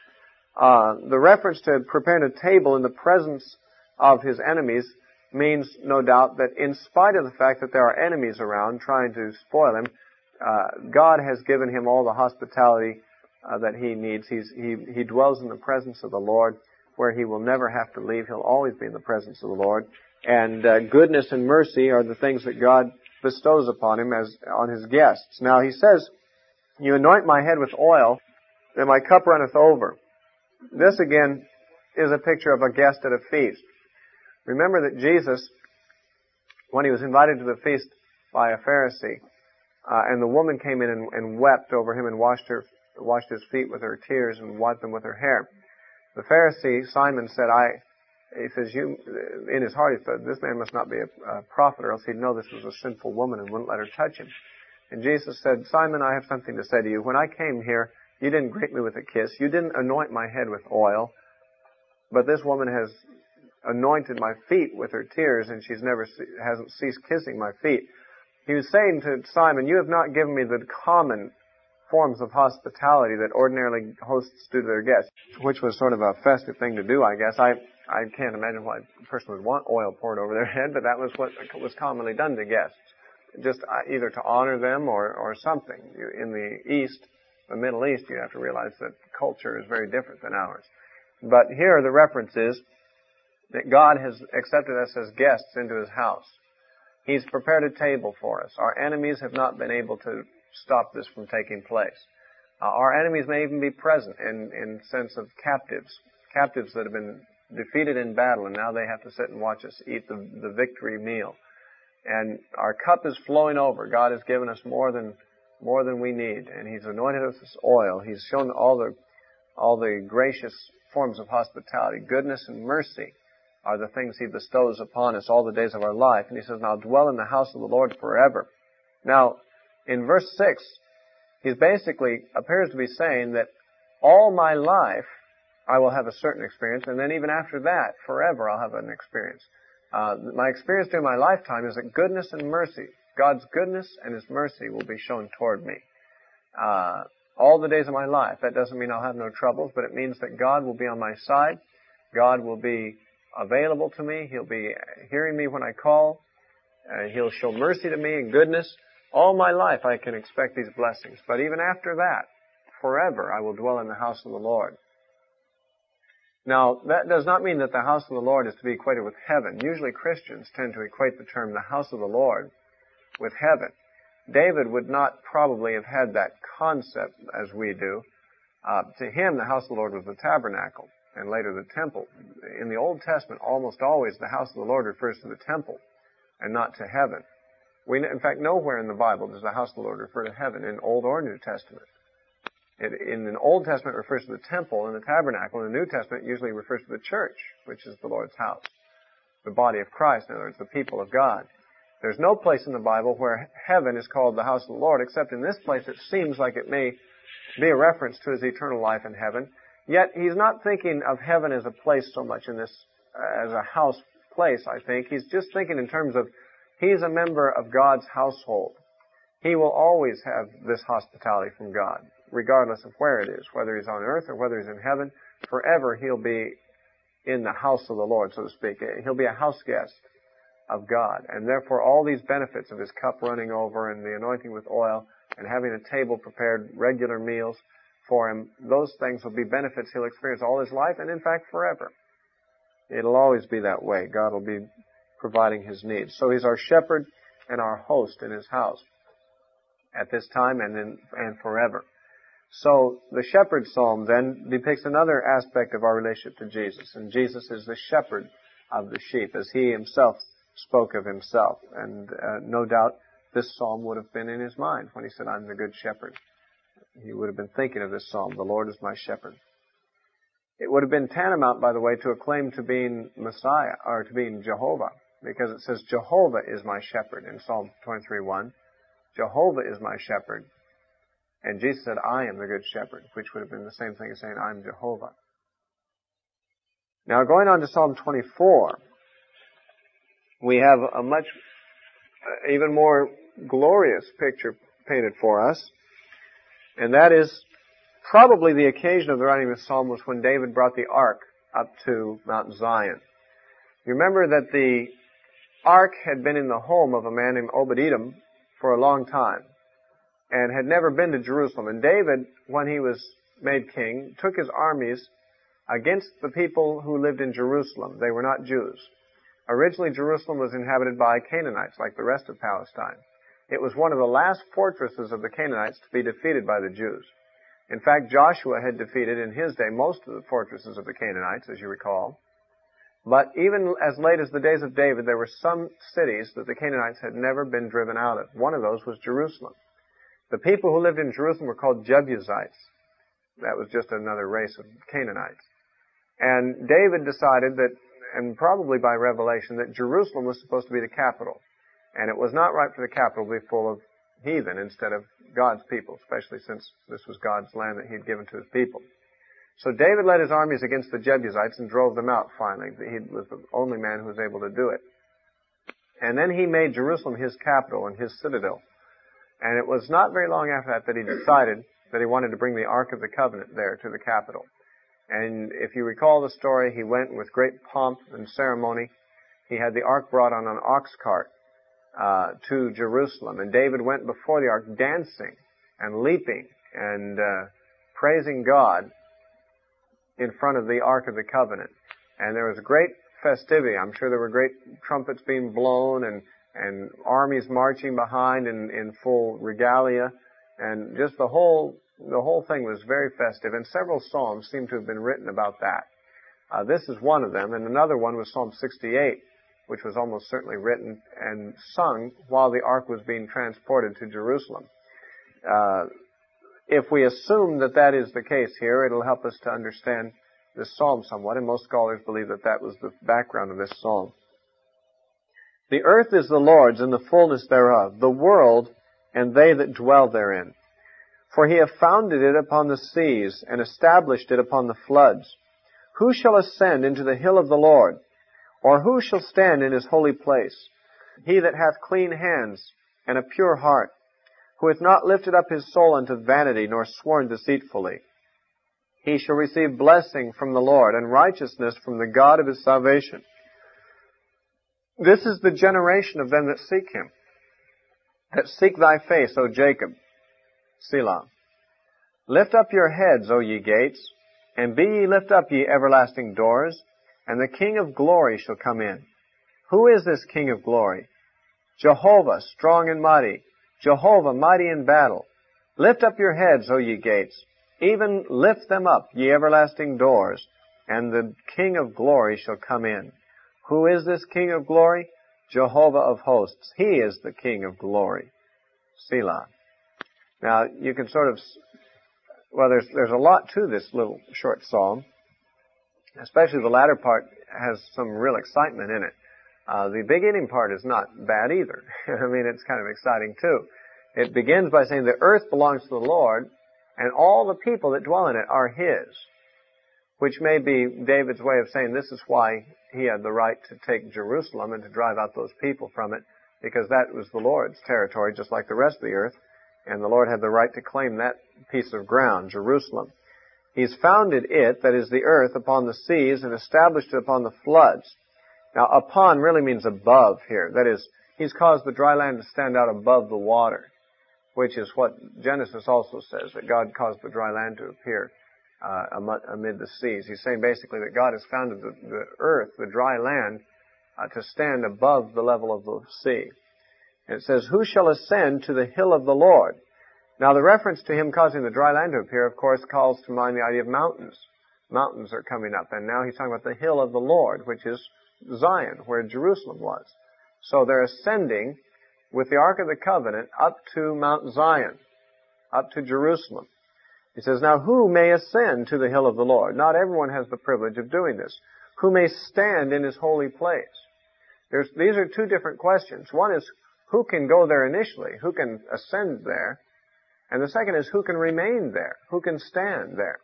The reference to preparing a table in the presence of his enemies means, no doubt, that in spite of the fact that there are enemies around trying to spoil him, God has given him all the hospitality that he needs. He dwells in the presence of the Lord, where he will never have to leave. He'll always be in the presence of the Lord. And goodness and mercy are the things that God bestows upon him as on his guests. Now he says, you anoint my head with oil, and my cup runneth over. This again is a picture of a guest at a feast. Remember that Jesus, when he was invited to the feast by a Pharisee, and the woman came in and wept over him and washed his feet with her tears and wiped them with her hair. The Pharisee, Simon, said, in his heart, he said, this man must not be a prophet, or else he'd know this was a sinful woman and wouldn't let her touch him. And Jesus said, Simon, I have something to say to you. When I came here, you didn't greet me with a kiss. You didn't anoint my head with oil. But this woman has anointed my feet with her tears, and hasn't ceased kissing my feet. He was saying to Simon, you have not given me the common forms of hospitality that ordinarily hosts do to their guests, which was sort of a festive thing to do, I guess. I can't imagine why a person would want oil poured over their head, but that was what was commonly done to guests, just either to honor them or something. In the East, the Middle East, you have to realize that culture is very different than ours. But here the reference is that God has accepted us as guests into His house. He's prepared a table for us. Our enemies have not been able to stop this from taking place. Our enemies may even be present in sense of captives that have been defeated in battle, and now they have to sit and watch us eat the victory meal. And our cup is flowing over. God has given us more than we need, and He's anointed us with oil. He's shown all the gracious forms of hospitality. Goodness and mercy are the things He bestows upon us all the days of our life. And He says, now dwell in the house of the Lord forever. Now, in verse 6, He basically appears to be saying that all my life I will have a certain experience, and then even after that, forever I'll have an experience. My experience during my lifetime is that goodness and mercy, God's goodness and His mercy will be shown toward me. All the days of my life. That doesn't mean I'll have no troubles, but it means that God will be on my side. God will be available to me. He'll be hearing me when I call. He'll show mercy to me and goodness. All my life I can expect these blessings. But even after that, forever I will dwell in the house of the Lord. Now, that does not mean that the house of the Lord is to be equated with heaven. Usually Christians tend to equate the term the house of the Lord with heaven. David would not probably have had that concept as we do. To him, the house of the Lord was the tabernacle, and later the temple. In the Old Testament, almost always the house of the Lord refers to the temple and not to heaven. In fact, nowhere in the Bible does the house of the Lord refer to heaven, in Old or New Testament. In the Old Testament, it refers to the temple and the tabernacle. In the New Testament, it usually refers to the church, which is the Lord's house. The body of Christ, in other words, the people of God. There's no place in the Bible where heaven is called the house of the Lord, except in this place it seems like it may be a reference to his eternal life in heaven. Yet he's not thinking of heaven as a place so much in this, as a house place, I think. He's just thinking in terms of he's a member of God's household. He will always have this hospitality from God, regardless of where it is, whether he's on earth or whether he's in heaven. Forever he'll be in the house of the Lord, so to speak. He'll be a house guest of God. And therefore all these benefits of his cup running over and the anointing with oil and having a table prepared, regular meals for him, those things will be benefits he'll experience all his life and in fact forever. It'll always be that way. God will be providing his needs. So he's our shepherd and our host in his house at this time and forever. So the shepherd psalm then depicts another aspect of our relationship to Jesus. And Jesus is the shepherd of the sheep, as he himself spoke of himself. And no doubt this psalm would have been in his mind when he said, I'm the good shepherd. He would have been thinking of this psalm, the Lord is my shepherd. It would have been tantamount, by the way, to a claim to being Messiah, or to being Jehovah, because it says, Jehovah is my shepherd in Psalm 23:1. Jehovah is my shepherd. And Jesus said, I am the good shepherd, which would have been the same thing as saying, I'm Jehovah. Now, going on to Psalm 24, we have a much, even more glorious picture painted for us. And that is probably the occasion of the writing of this psalm was when David brought the ark up to Mount Zion. You remember that the ark had been in the home of a man named Obed-Edom for a long time and had never been to Jerusalem. And David, when he was made king, took his armies against the people who lived in Jerusalem. They were not Jews. Originally, Jerusalem was inhabited by Canaanites, like the rest of Palestine. It was one of the last fortresses of the Canaanites to be defeated by the Jews. In fact, Joshua had defeated in his day most of the fortresses of the Canaanites, as you recall. But even as late as the days of David, there were some cities that the Canaanites had never been driven out of. One of those was Jerusalem. The people who lived in Jerusalem were called Jebusites. That was just another race of Canaanites. And David decided that, and probably by revelation, that Jerusalem was supposed to be the capital. And it was not right for the capital to be full of heathen instead of God's people, especially since this was God's land that he'd given to his people. So David led his armies against the Jebusites and drove them out finally. He was the only man who was able to do it. And then he made Jerusalem his capital and his citadel. And it was not very long after that that he decided that he wanted to bring the Ark of the Covenant there to the capital. And if you recall the story, he went with great pomp and ceremony. He had the Ark brought on an ox cart to Jerusalem. And David went before the Ark dancing and leaping and praising God in front of the Ark of the Covenant. And there was great festivity. I'm sure there were great trumpets being blown and armies marching behind in full regalia. And just the whole thing was very festive. And several psalms seem to have been written about that. This is one of them. And another one was Psalm 68, which was almost certainly written and sung while the ark was being transported to Jerusalem. If we assume that that is the case here, it'll help us to understand this psalm somewhat, and most scholars believe that that was the background of this psalm. The earth is the Lord's and the fullness thereof, the world and they that dwell therein. For he hath founded it upon the seas and established it upon the floods. Who shall ascend into the hill of the Lord? Or who shall stand in his holy place? He that hath clean hands and a pure heart, who hath not lifted up his soul unto vanity, nor sworn deceitfully. He shall receive blessing from the Lord, and righteousness from the God of his salvation. This is the generation of them that seek him, that seek thy face, O Jacob. Selah. Lift up your heads, O ye gates, and be ye lift up, ye everlasting doors, and the King of glory shall come in. Who is this King of glory? Jehovah, strong and mighty, Jehovah, mighty in battle. Lift up your heads, O ye gates, even lift them up, ye everlasting doors, and the King of glory shall come in. Who is this King of glory? Jehovah of hosts. He is the King of glory. Selah. Now, you can sort of, well, there's a lot to this little short psalm. Especially the latter part has some real excitement in it. The beginning part is not bad either. I mean, it's kind of exciting too. It begins by saying the earth belongs to the Lord, and all the people that dwell in it are His, which may be David's way of saying this is why he had the right to take Jerusalem and to drive out those people from it, because that was the Lord's territory, just like the rest of the earth, and the Lord had the right to claim that piece of ground, Jerusalem. He's founded it, that is the earth, upon the seas and established it upon the floods. Now, upon really means above here. That is, He's caused the dry land to stand out above the water, which is what Genesis also says, that God caused the dry land to appear amid the seas. He's saying basically that God has founded the earth, the dry land, to stand above the level of the sea. And it says, who shall ascend to the hill of the Lord? Now, the reference to Him causing the dry land to appear, of course, calls to mind the idea of mountains. Mountains are coming up, and now He's talking about the hill of the Lord, which is Zion, where Jerusalem was. So they're ascending with the Ark of the Covenant up to Mount Zion, up to Jerusalem. He says, now who may ascend to the hill of the Lord? Not everyone has the privilege of doing this. Who may stand in His holy place? These are two different questions. One is, who can go there initially? Who can ascend there? And the second is, who can remain there? Who can stand there?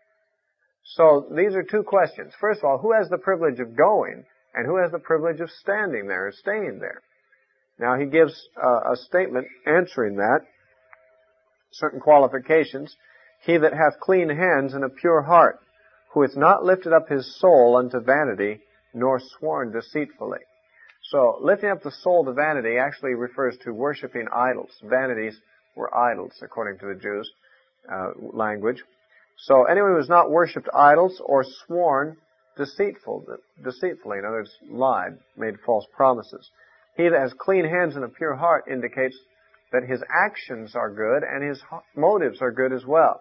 So these are two questions. First of all, who has the privilege of going, and who has the privilege of standing there or staying there? Now he gives a statement answering that, certain qualifications. He that hath clean hands and a pure heart, who hath not lifted up his soul unto vanity, nor sworn deceitfully. So lifting up the soul to vanity actually refers to worshiping idols. Vanities were idols, according to the Jews' language. So anyone who has not worshipped idols or sworn deceitfully, in other words, lied, made false promises. He that has clean hands and a pure heart indicates that his actions are good and his motives are good as well.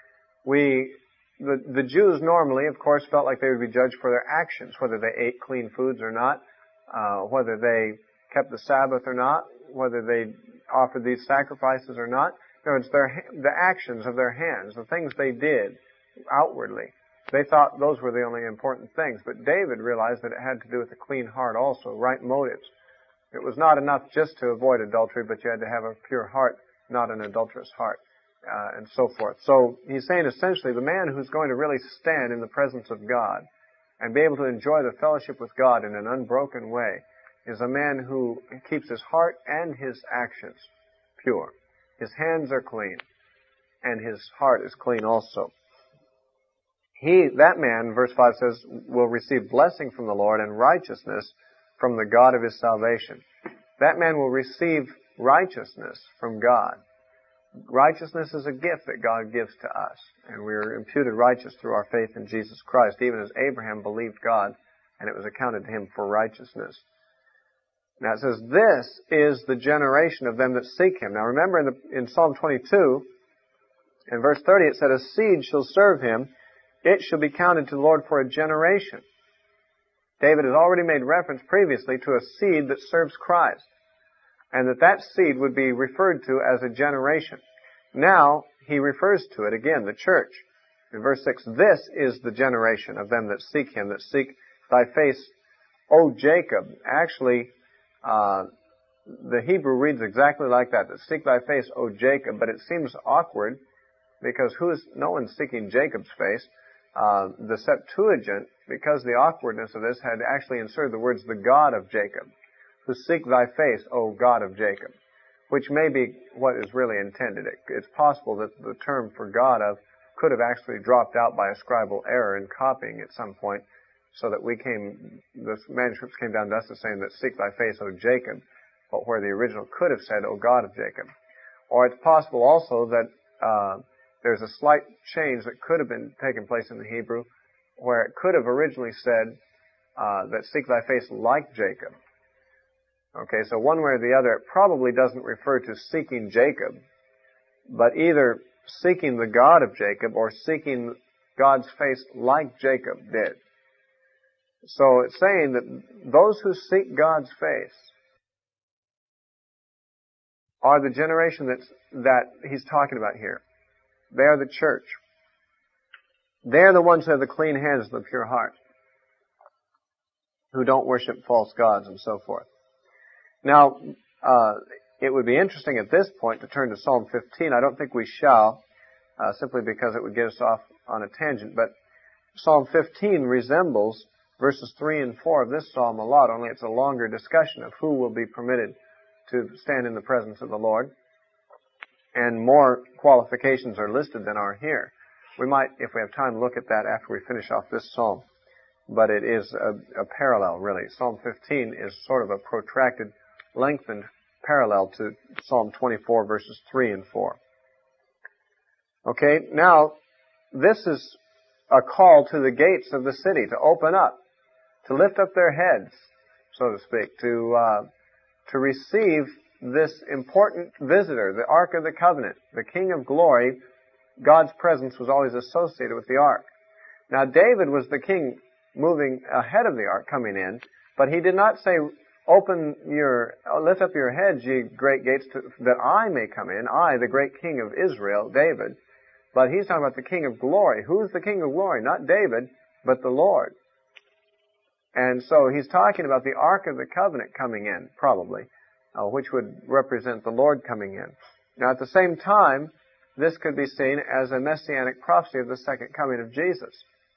The Jews normally, of course, felt like they would be judged for their actions, whether they ate clean foods or not, whether they kept the Sabbath or not, whether they offered these sacrifices or not. In other words, the actions of their hands, the things they did outwardly, they thought those were the only important things. But David realized that it had to do with a clean heart also, right motives. It was not enough just to avoid adultery, but you had to have a pure heart, not an adulterous heart, and so forth. So he's saying essentially the man who's going to really stand in the presence of God and be able to enjoy the fellowship with God in an unbroken way is a man who keeps his heart and his actions pure. His hands are clean, and his heart is clean also. That man, verse 5 says, will receive blessing from the Lord and righteousness from the God of his salvation. That man will receive righteousness from God. Righteousness is a gift that God gives to us, and we are imputed righteous through our faith in Jesus Christ, even as Abraham believed God, and it was accounted to him for righteousness. Now it says, this is the generation of them that seek Him. Now remember in Psalm 22, in verse 30, it said, a seed shall serve Him. It shall be counted to the Lord for a generation. David has already made reference previously to a seed that serves Christ, and that seed would be referred to as a generation. Now, he refers to it again, the church. In verse 6, this is the generation of them that seek Him, that seek Thy face, O Jacob. Actually, the Hebrew reads exactly like that seek Thy face, O Jacob, but it seems awkward because no one's seeking Jacob's face. The Septuagint, because of the awkwardness of this, had actually inserted the words, the God of Jacob, who seek Thy face, O God of Jacob, which may be what is really intended. It's possible that the term for God of could have actually dropped out by a scribal error in copying at some point, so that the manuscripts came down to us as saying that seek Thy face, O Jacob, but where the original could have said, O God of Jacob. Or it's possible also that there's a slight change that could have been taking place in the Hebrew, where it could have originally said that seek thy face like Jacob. Okay, so one way or the other, it probably doesn't refer to seeking Jacob, but either seeking the God of Jacob or seeking God's face like Jacob did. So it's saying that those who seek God's face are the generation that he's talking about here. They are the church. They're the ones who have the clean hands and the pure heart, who don't worship false gods and so forth. Now, it would be interesting at this point to turn to Psalm 15. I don't think we shall, simply because it would get us off on a tangent. But Psalm 15 resembles verses 3 and 4 of this psalm a lot, only it's a longer discussion of who will be permitted to stand in the presence of the Lord. And more qualifications are listed than are here. We might, if we have time, look at that after we finish off this psalm. But it is a parallel, really. Psalm 15 is sort of a protracted, lengthened parallel to Psalm 24, verses 3 and 4. Okay, now, this is a call to the gates of the city to open up, to lift up their heads, so to speak, to receive this important visitor, the Ark of the Covenant, the King of Glory. God's presence was always associated with the Ark. Now, David was the king moving ahead of the Ark coming in, but he did not say, lift up your heads, ye great gates, that I may come in, I, the great king of Israel, David. But he's talking about the King of Glory. Who's the King of Glory? Not David, but the Lord. And so he's talking about the Ark of the Covenant coming in, probably, which would represent the Lord coming in. Now, at the same time, this could be seen as a messianic prophecy of the second coming of Jesus.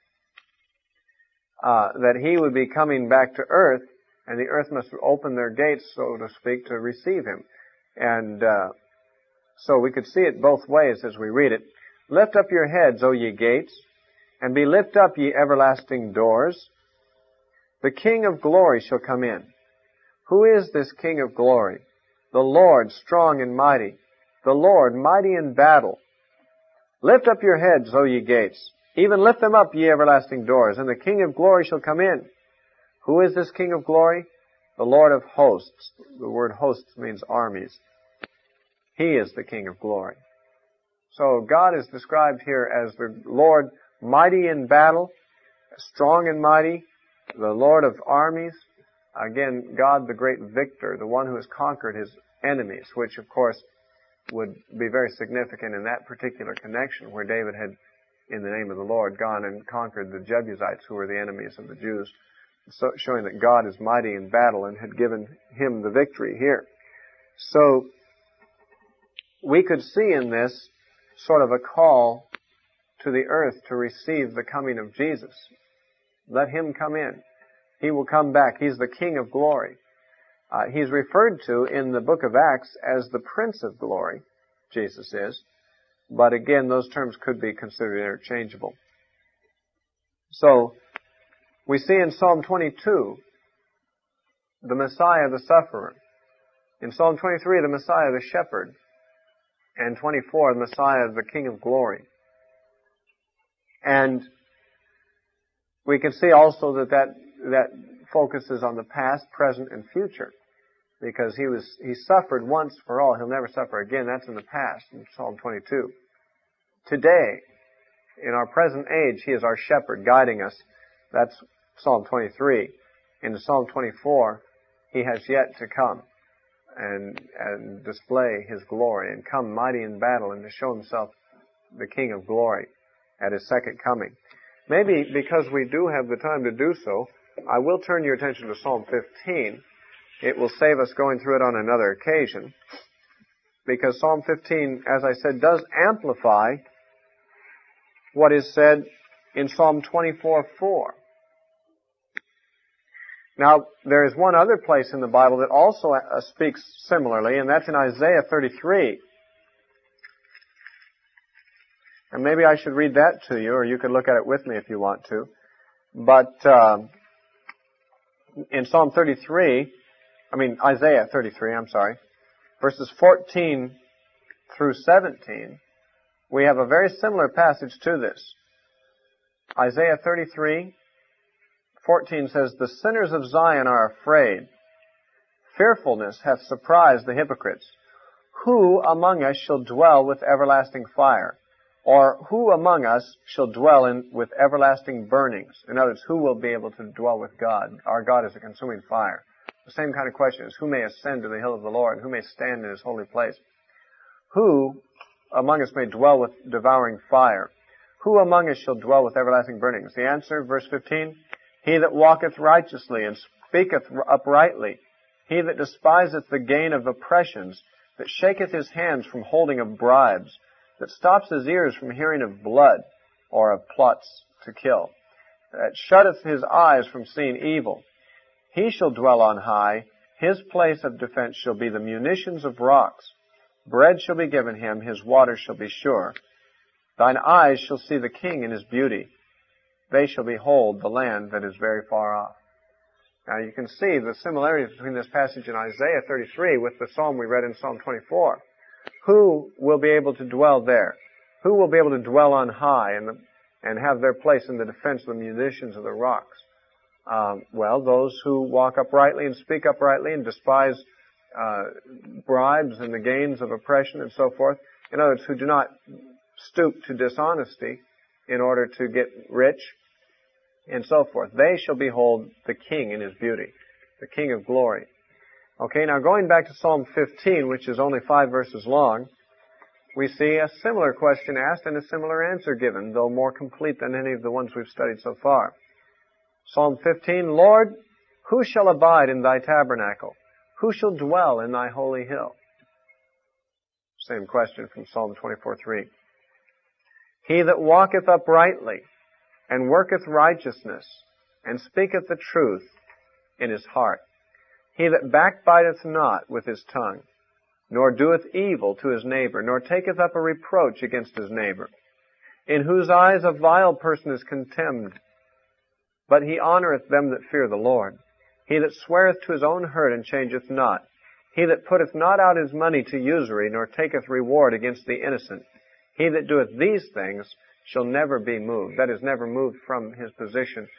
That he would be coming back to earth, and the earth must open their gates, so to speak, to receive him. And so we could see it both ways as we read it. Lift up your heads, O ye gates, and be lift up, ye everlasting doors. The King of Glory shall come in. Who is this King of Glory? The Lord, strong and mighty. The Lord, mighty in battle. Lift up your heads, O ye gates. Even lift them up, ye everlasting doors, and the King of Glory shall come in. Who is this King of Glory? The Lord of hosts. The word hosts means armies. He is the King of Glory. So God is described here as the Lord, mighty in battle, strong and mighty, the Lord of armies. Again, God the great victor, the one who has conquered his enemies, which of course would be very significant in that particular connection where David had, in the name of the Lord, gone and conquered the Jebusites who were the enemies of the Jews, so showing that God is mighty in battle and had given him the victory here. So we could see in this sort of a call to the earth to receive the coming of Jesus. Let him come in. He will come back. He's the King of Glory. He's referred to in the book of Acts as the Prince of Glory, Jesus is. But again, those terms could be considered interchangeable. So, we see in Psalm 22, the Messiah, the sufferer. In Psalm 23, the Messiah, the shepherd. And 24, the Messiah, the King of Glory. And we can see also that focuses on the past, present, and future. Because he suffered once for all. He'll never suffer again. That's in the past, in Psalm 22. Today, in our present age, he is our shepherd guiding us. That's Psalm 23. In Psalm 24, he has yet to come and display his glory and come mighty in battle and to show himself the King of Glory at his second coming. Maybe because we do have the time to do so, I will turn your attention to Psalm 15. It will save us going through it on another occasion, because Psalm 15, as I said, does amplify what is said in Psalm 24:4. Now, there is one other place in the Bible that also speaks similarly, and that's in Isaiah 33. And maybe I should read that to you, or you could look at it with me if you want to. But in Isaiah 33, verses 14 through 17, We have a very similar passage to this. Isaiah 33:14 says, "The sinners of Zion are afraid. Fearfulness hath surprised the hypocrites. Who among us shall dwell with everlasting fire? Or who among us shall dwell with everlasting burnings?" In other words, who will be able to dwell with God? Our God is a consuming fire. The same kind of question is, who may ascend to the hill of the Lord, and who may stand in His holy place? Who among us may dwell with devouring fire? Who among us shall dwell with everlasting burnings? The answer, verse 15, "He that walketh righteously and speaketh uprightly, he that despiseth the gain of oppressions, that shaketh his hands from holding of bribes, that stops his ears from hearing of blood, or of plots to kill, that shutteth his eyes from seeing evil. He shall dwell on high, his place of defense shall be the munitions of rocks. Bread shall be given him, his water shall be sure. Thine eyes shall see the King in his beauty. They shall behold the land that is very far off." Now you can see the similarities between this passage in Isaiah 33 with the psalm we read in Psalm 24. Who will be able to dwell there? Who will be able to dwell on high and have their place in the defense of the munitions of the rocks? Well, those who walk uprightly and speak uprightly and despise bribes and the gains of oppression and so forth. In other words, who do not stoop to dishonesty in order to get rich and so forth. They shall behold the King in His beauty, the King of glory. Okay, now going back to Psalm 15, which is only 5 verses long, we see a similar question asked and a similar answer given, though more complete than any of the ones we've studied so far. Psalm 15, "Lord, who shall abide in Thy tabernacle? Who shall dwell in Thy holy hill?" Same question from Psalm 24:3. "He that walketh uprightly, and worketh righteousness, and speaketh the truth in his heart. He that backbiteth not with his tongue, nor doeth evil to his neighbor, nor taketh up a reproach against his neighbor, in whose eyes a vile person is contemned, but he honoureth them that fear the Lord. He that sweareth to his own hurt and changeth not. He that putteth not out his money to usury, nor taketh reward against the innocent. He that doeth these things shall never be moved." That is, never moved from his position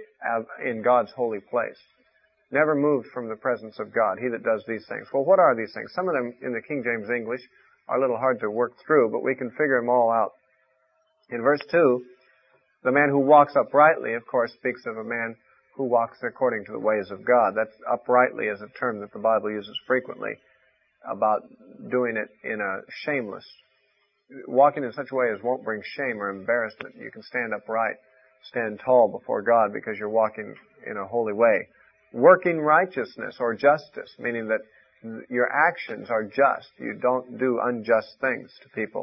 in God's holy place. Never moved from the presence of God. He that does these things. Well, what are these things? Some of them in the King James English are a little hard to work through, but we can figure them all out. In verse 2, the man who walks uprightly, of course, speaks of a man who walks according to the ways of God. That's uprightly is a term that the Bible uses frequently about doing it in a shameless, walking in such a way as won't bring shame or embarrassment. You can stand upright, stand tall before God because you're walking in a holy way. Working righteousness or justice, meaning that your actions are just. You don't do unjust things to people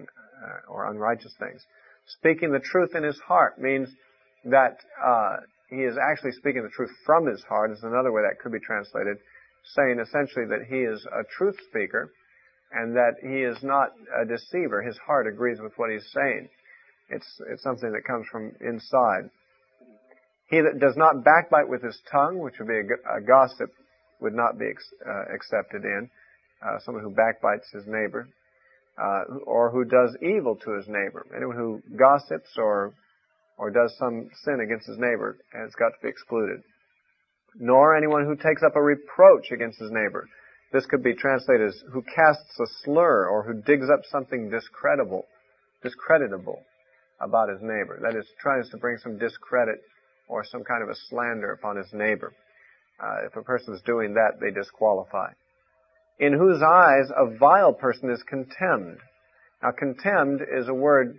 or unrighteous things. Speaking the truth in his heart means that he is actually speaking the truth from his heart, is another way that could be translated, saying essentially that he is a truth speaker and that he is not a deceiver. His heart agrees with what he's saying. It's something that comes from inside. He that does not backbite with his tongue, which would be a gossip, would not be accepted in. Someone who backbites his neighbor, or who does evil to his neighbor. Anyone who gossips or does some sin against his neighbor has got to be excluded. Nor anyone who takes up a reproach against his neighbor. This could be translated as who casts a slur or who digs up something discreditable about his neighbor. That is, tries to bring some discredit or some kind of a slander upon his neighbor. If a person is doing that, they disqualify. In whose eyes a vile person is contemned. Now, contemned is a word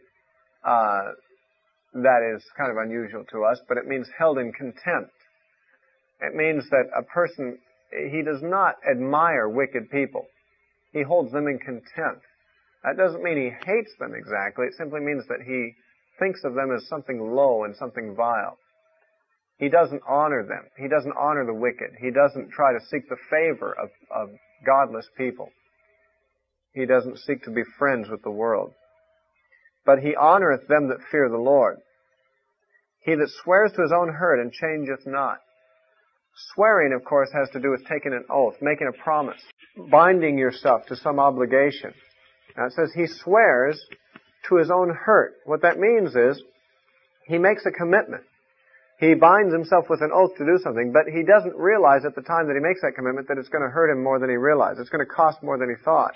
that is kind of unusual to us, but it means held in contempt. It means that a person, he does not admire wicked people. He holds them in contempt. That doesn't mean he hates them exactly. It simply means that he thinks of them as something low and something vile. He doesn't honor them. He doesn't honor the wicked. He doesn't try to seek the favor of godless people. He doesn't seek to be friends with the world. But he honoreth them that fear the Lord. He that swears to his own hurt and changeth not. Swearing, of course, has to do with taking an oath, making a promise, binding yourself to some obligation. Now it says he swears to his own hurt. What that means is, he makes a commitment. He binds himself with an oath to do something, but he doesn't realize at the time that he makes that commitment that it's going to hurt him more than he realized. It's going to cost more than he thought.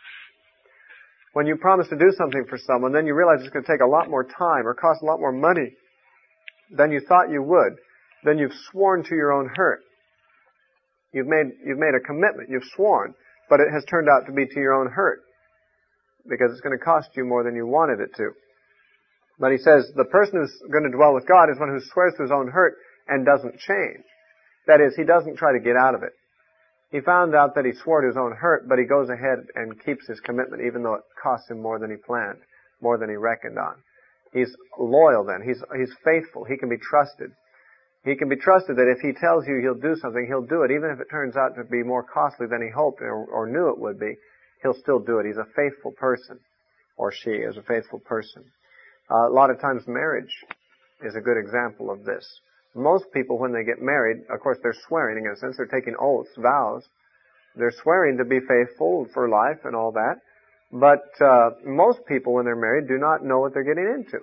When you promise to do something for someone, then you realize it's going to take a lot more time or cost a lot more money than you thought you would. Then you've sworn to your own hurt. You've made a commitment. You've sworn, but it has turned out to be to your own hurt because it's going to cost you more than you wanted it to. But he says the person who's going to dwell with God is one who swears to his own hurt and doesn't change. That is, he doesn't try to get out of it. He found out that he swore to his own hurt, but he goes ahead and keeps his commitment even though it costs him more than he planned, more than he reckoned on. He's loyal then. He's faithful. He can be trusted. He can be trusted that if he tells you he'll do something, he'll do it. Even if it turns out to be more costly than he hoped or knew it would be, he'll still do it. He's a faithful person, or she is a faithful person. A lot of times marriage is a good example of this. Most people, when they get married, of course, they're swearing in a sense. They're taking oaths, vows. They're swearing to be faithful for life and all that. But most people, when they're married, do not know what they're getting into.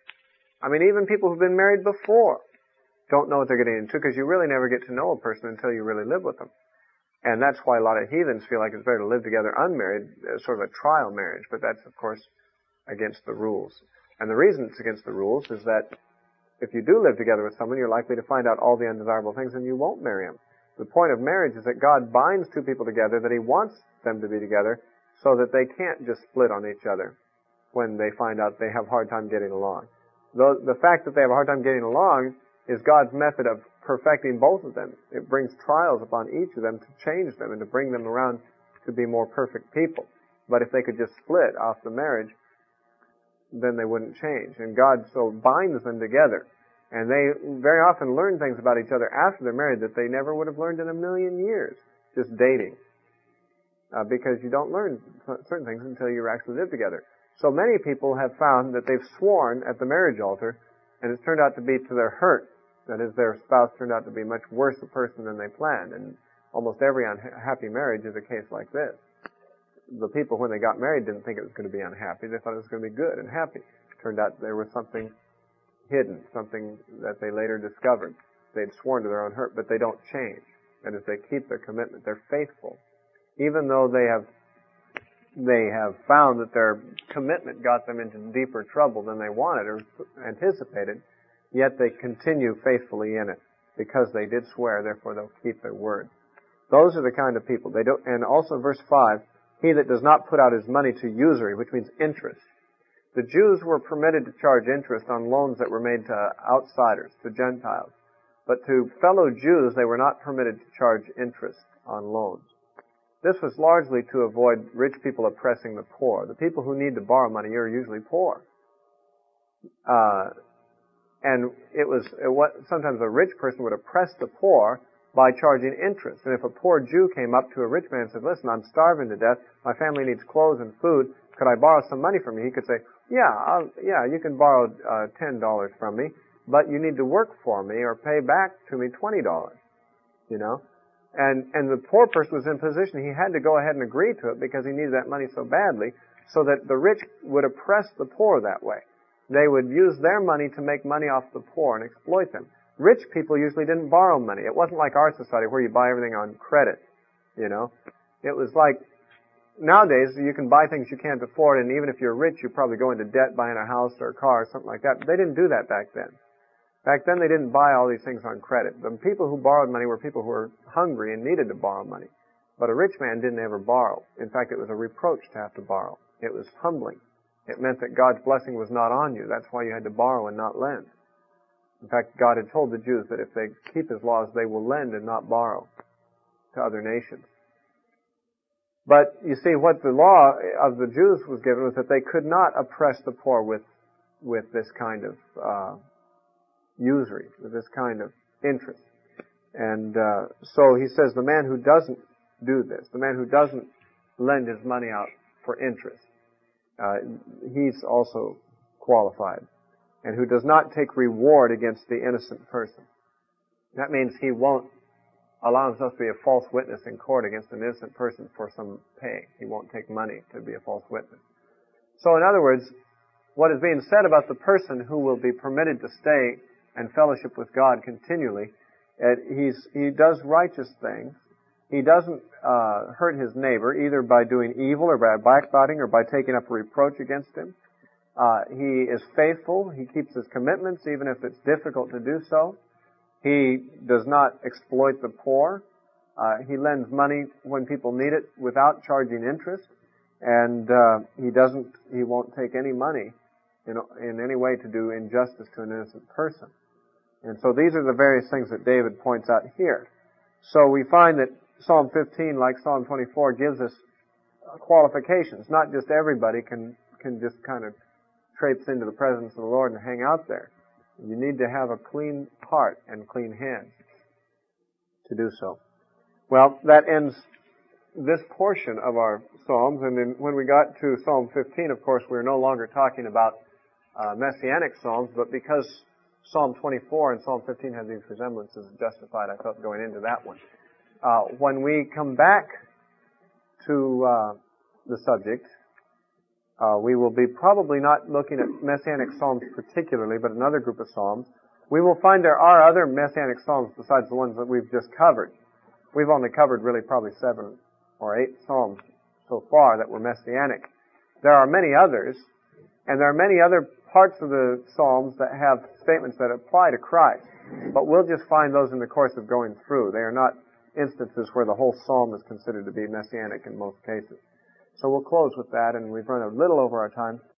I mean, even people who've been married before don't know what they're getting into because you really never get to know a person until you really live with them. And that's why a lot of heathens feel like it's better to live together unmarried, sort of a trial marriage. But that's, of course, against the rules. And the reason it's against the rules is that if you do live together with someone, you're likely to find out all the undesirable things and you won't marry them. The point of marriage is that God binds two people together, that He wants them to be together, so that they can't just split on each other when they find out they have a hard time getting along. The fact that they have a hard time getting along is God's method of perfecting both of them. It brings trials upon each of them to change them and to bring them around to be more perfect people. But if they could just split off the marriage, then they wouldn't change. And God so binds them together. And they very often learn things about each other after they're married that they never would have learned in a million years, just dating. Because you don't learn certain things until you actually live together. So many people have found that they've sworn at the marriage altar, and it's turned out to be to their hurt. That is, their spouse turned out to be much worse a person than they planned. And almost every unhappy marriage is a case like this. The people, when they got married, didn't think it was going to be unhappy. They thought it was going to be good and happy. It turned out there was something hidden, something that they later discovered. They'd sworn to their own hurt, but they don't change. That is, they keep their commitment. They're faithful. Even though they have found that their commitment got them into deeper trouble than they wanted or anticipated, yet they continue faithfully in it because they did swear, therefore they'll keep their word. Those are the kind of people. They don't, and also verse 5, he that does not put out his money to usury, which means interest. The Jews were permitted to charge interest on loans that were made to outsiders, to Gentiles. But to fellow Jews, they were not permitted to charge interest on loans. This was largely to avoid rich people oppressing the poor. The people who need to borrow money are usually poor. And sometimes a rich person would oppress the poor by charging interest. And if a poor Jew came up to a rich man and said, listen, I'm starving to death, my family needs clothes and food, could I borrow some money from you? He could say, yeah, you can borrow $10 from me, but you need to work for me or pay back to me $20, you know. And the poor person was in position, he had to go ahead and agree to it because he needed that money so badly, so that the rich would oppress the poor that way. They would use their money to make money off the poor and exploit them. Rich people usually didn't borrow money. It wasn't like our society where you buy everything on credit, you know. It was like, nowadays you can buy things you can't afford, and even if you're rich, you probably go into debt buying a house or a car or something like that. But they didn't do that back then. Back then they didn't buy all these things on credit. The people who borrowed money were people who were hungry and needed to borrow money. But a rich man didn't ever borrow. In fact, it was a reproach to have to borrow. It was humbling. It meant that God's blessing was not on you. That's why you had to borrow and not lend. In fact, God had told the Jews that if they keep His laws, they will lend and not borrow to other nations. But you see, what the law of the Jews was given was that they could not oppress the poor with this kind of usury, with this kind of interest. And so he says the man who doesn't do this, the man who doesn't lend his money out for interest, he's also qualified. And who does not take reward against the innocent person. That means he won't allow himself to be a false witness in court against an innocent person for some pay. He won't take money to be a false witness. So in other words, what is being said about the person who will be permitted to stay and fellowship with God continually, he does righteous things. He doesn't hurt his neighbor, either by doing evil or by backbiting or by taking up a reproach against him. He is faithful. He keeps his commitments, even if it's difficult to do so. He does not exploit the poor. He lends money when people need it without charging interest. And he won't take any money in any way to do injustice to an innocent person. And so these are the various things that David points out here. So we find that Psalm 15, like Psalm 24, gives us qualifications. Not just everybody can just kind of traipse into the presence of the Lord and hang out there. You need to have a clean heart and clean hands to do so. Well, that ends this portion of our Psalms, and then when we got to Psalm 15, of course, we're no longer talking about Messianic Psalms, but because Psalm 24 and Psalm 15 have these resemblances justified, I felt going into that one. When we come back to the subject, we will be probably not looking at Messianic Psalms particularly, but another group of Psalms. We will find there are other Messianic Psalms besides the ones that we've just covered. We've only covered really probably 7 or 8 Psalms so far that were Messianic. There are many others, and there are many other parts of the Psalms that have statements that apply to Christ. But we'll just find those in the course of going through. They are not instances where the whole Psalm is considered to be Messianic in most cases. So we'll close with that, and we've run a little over our time.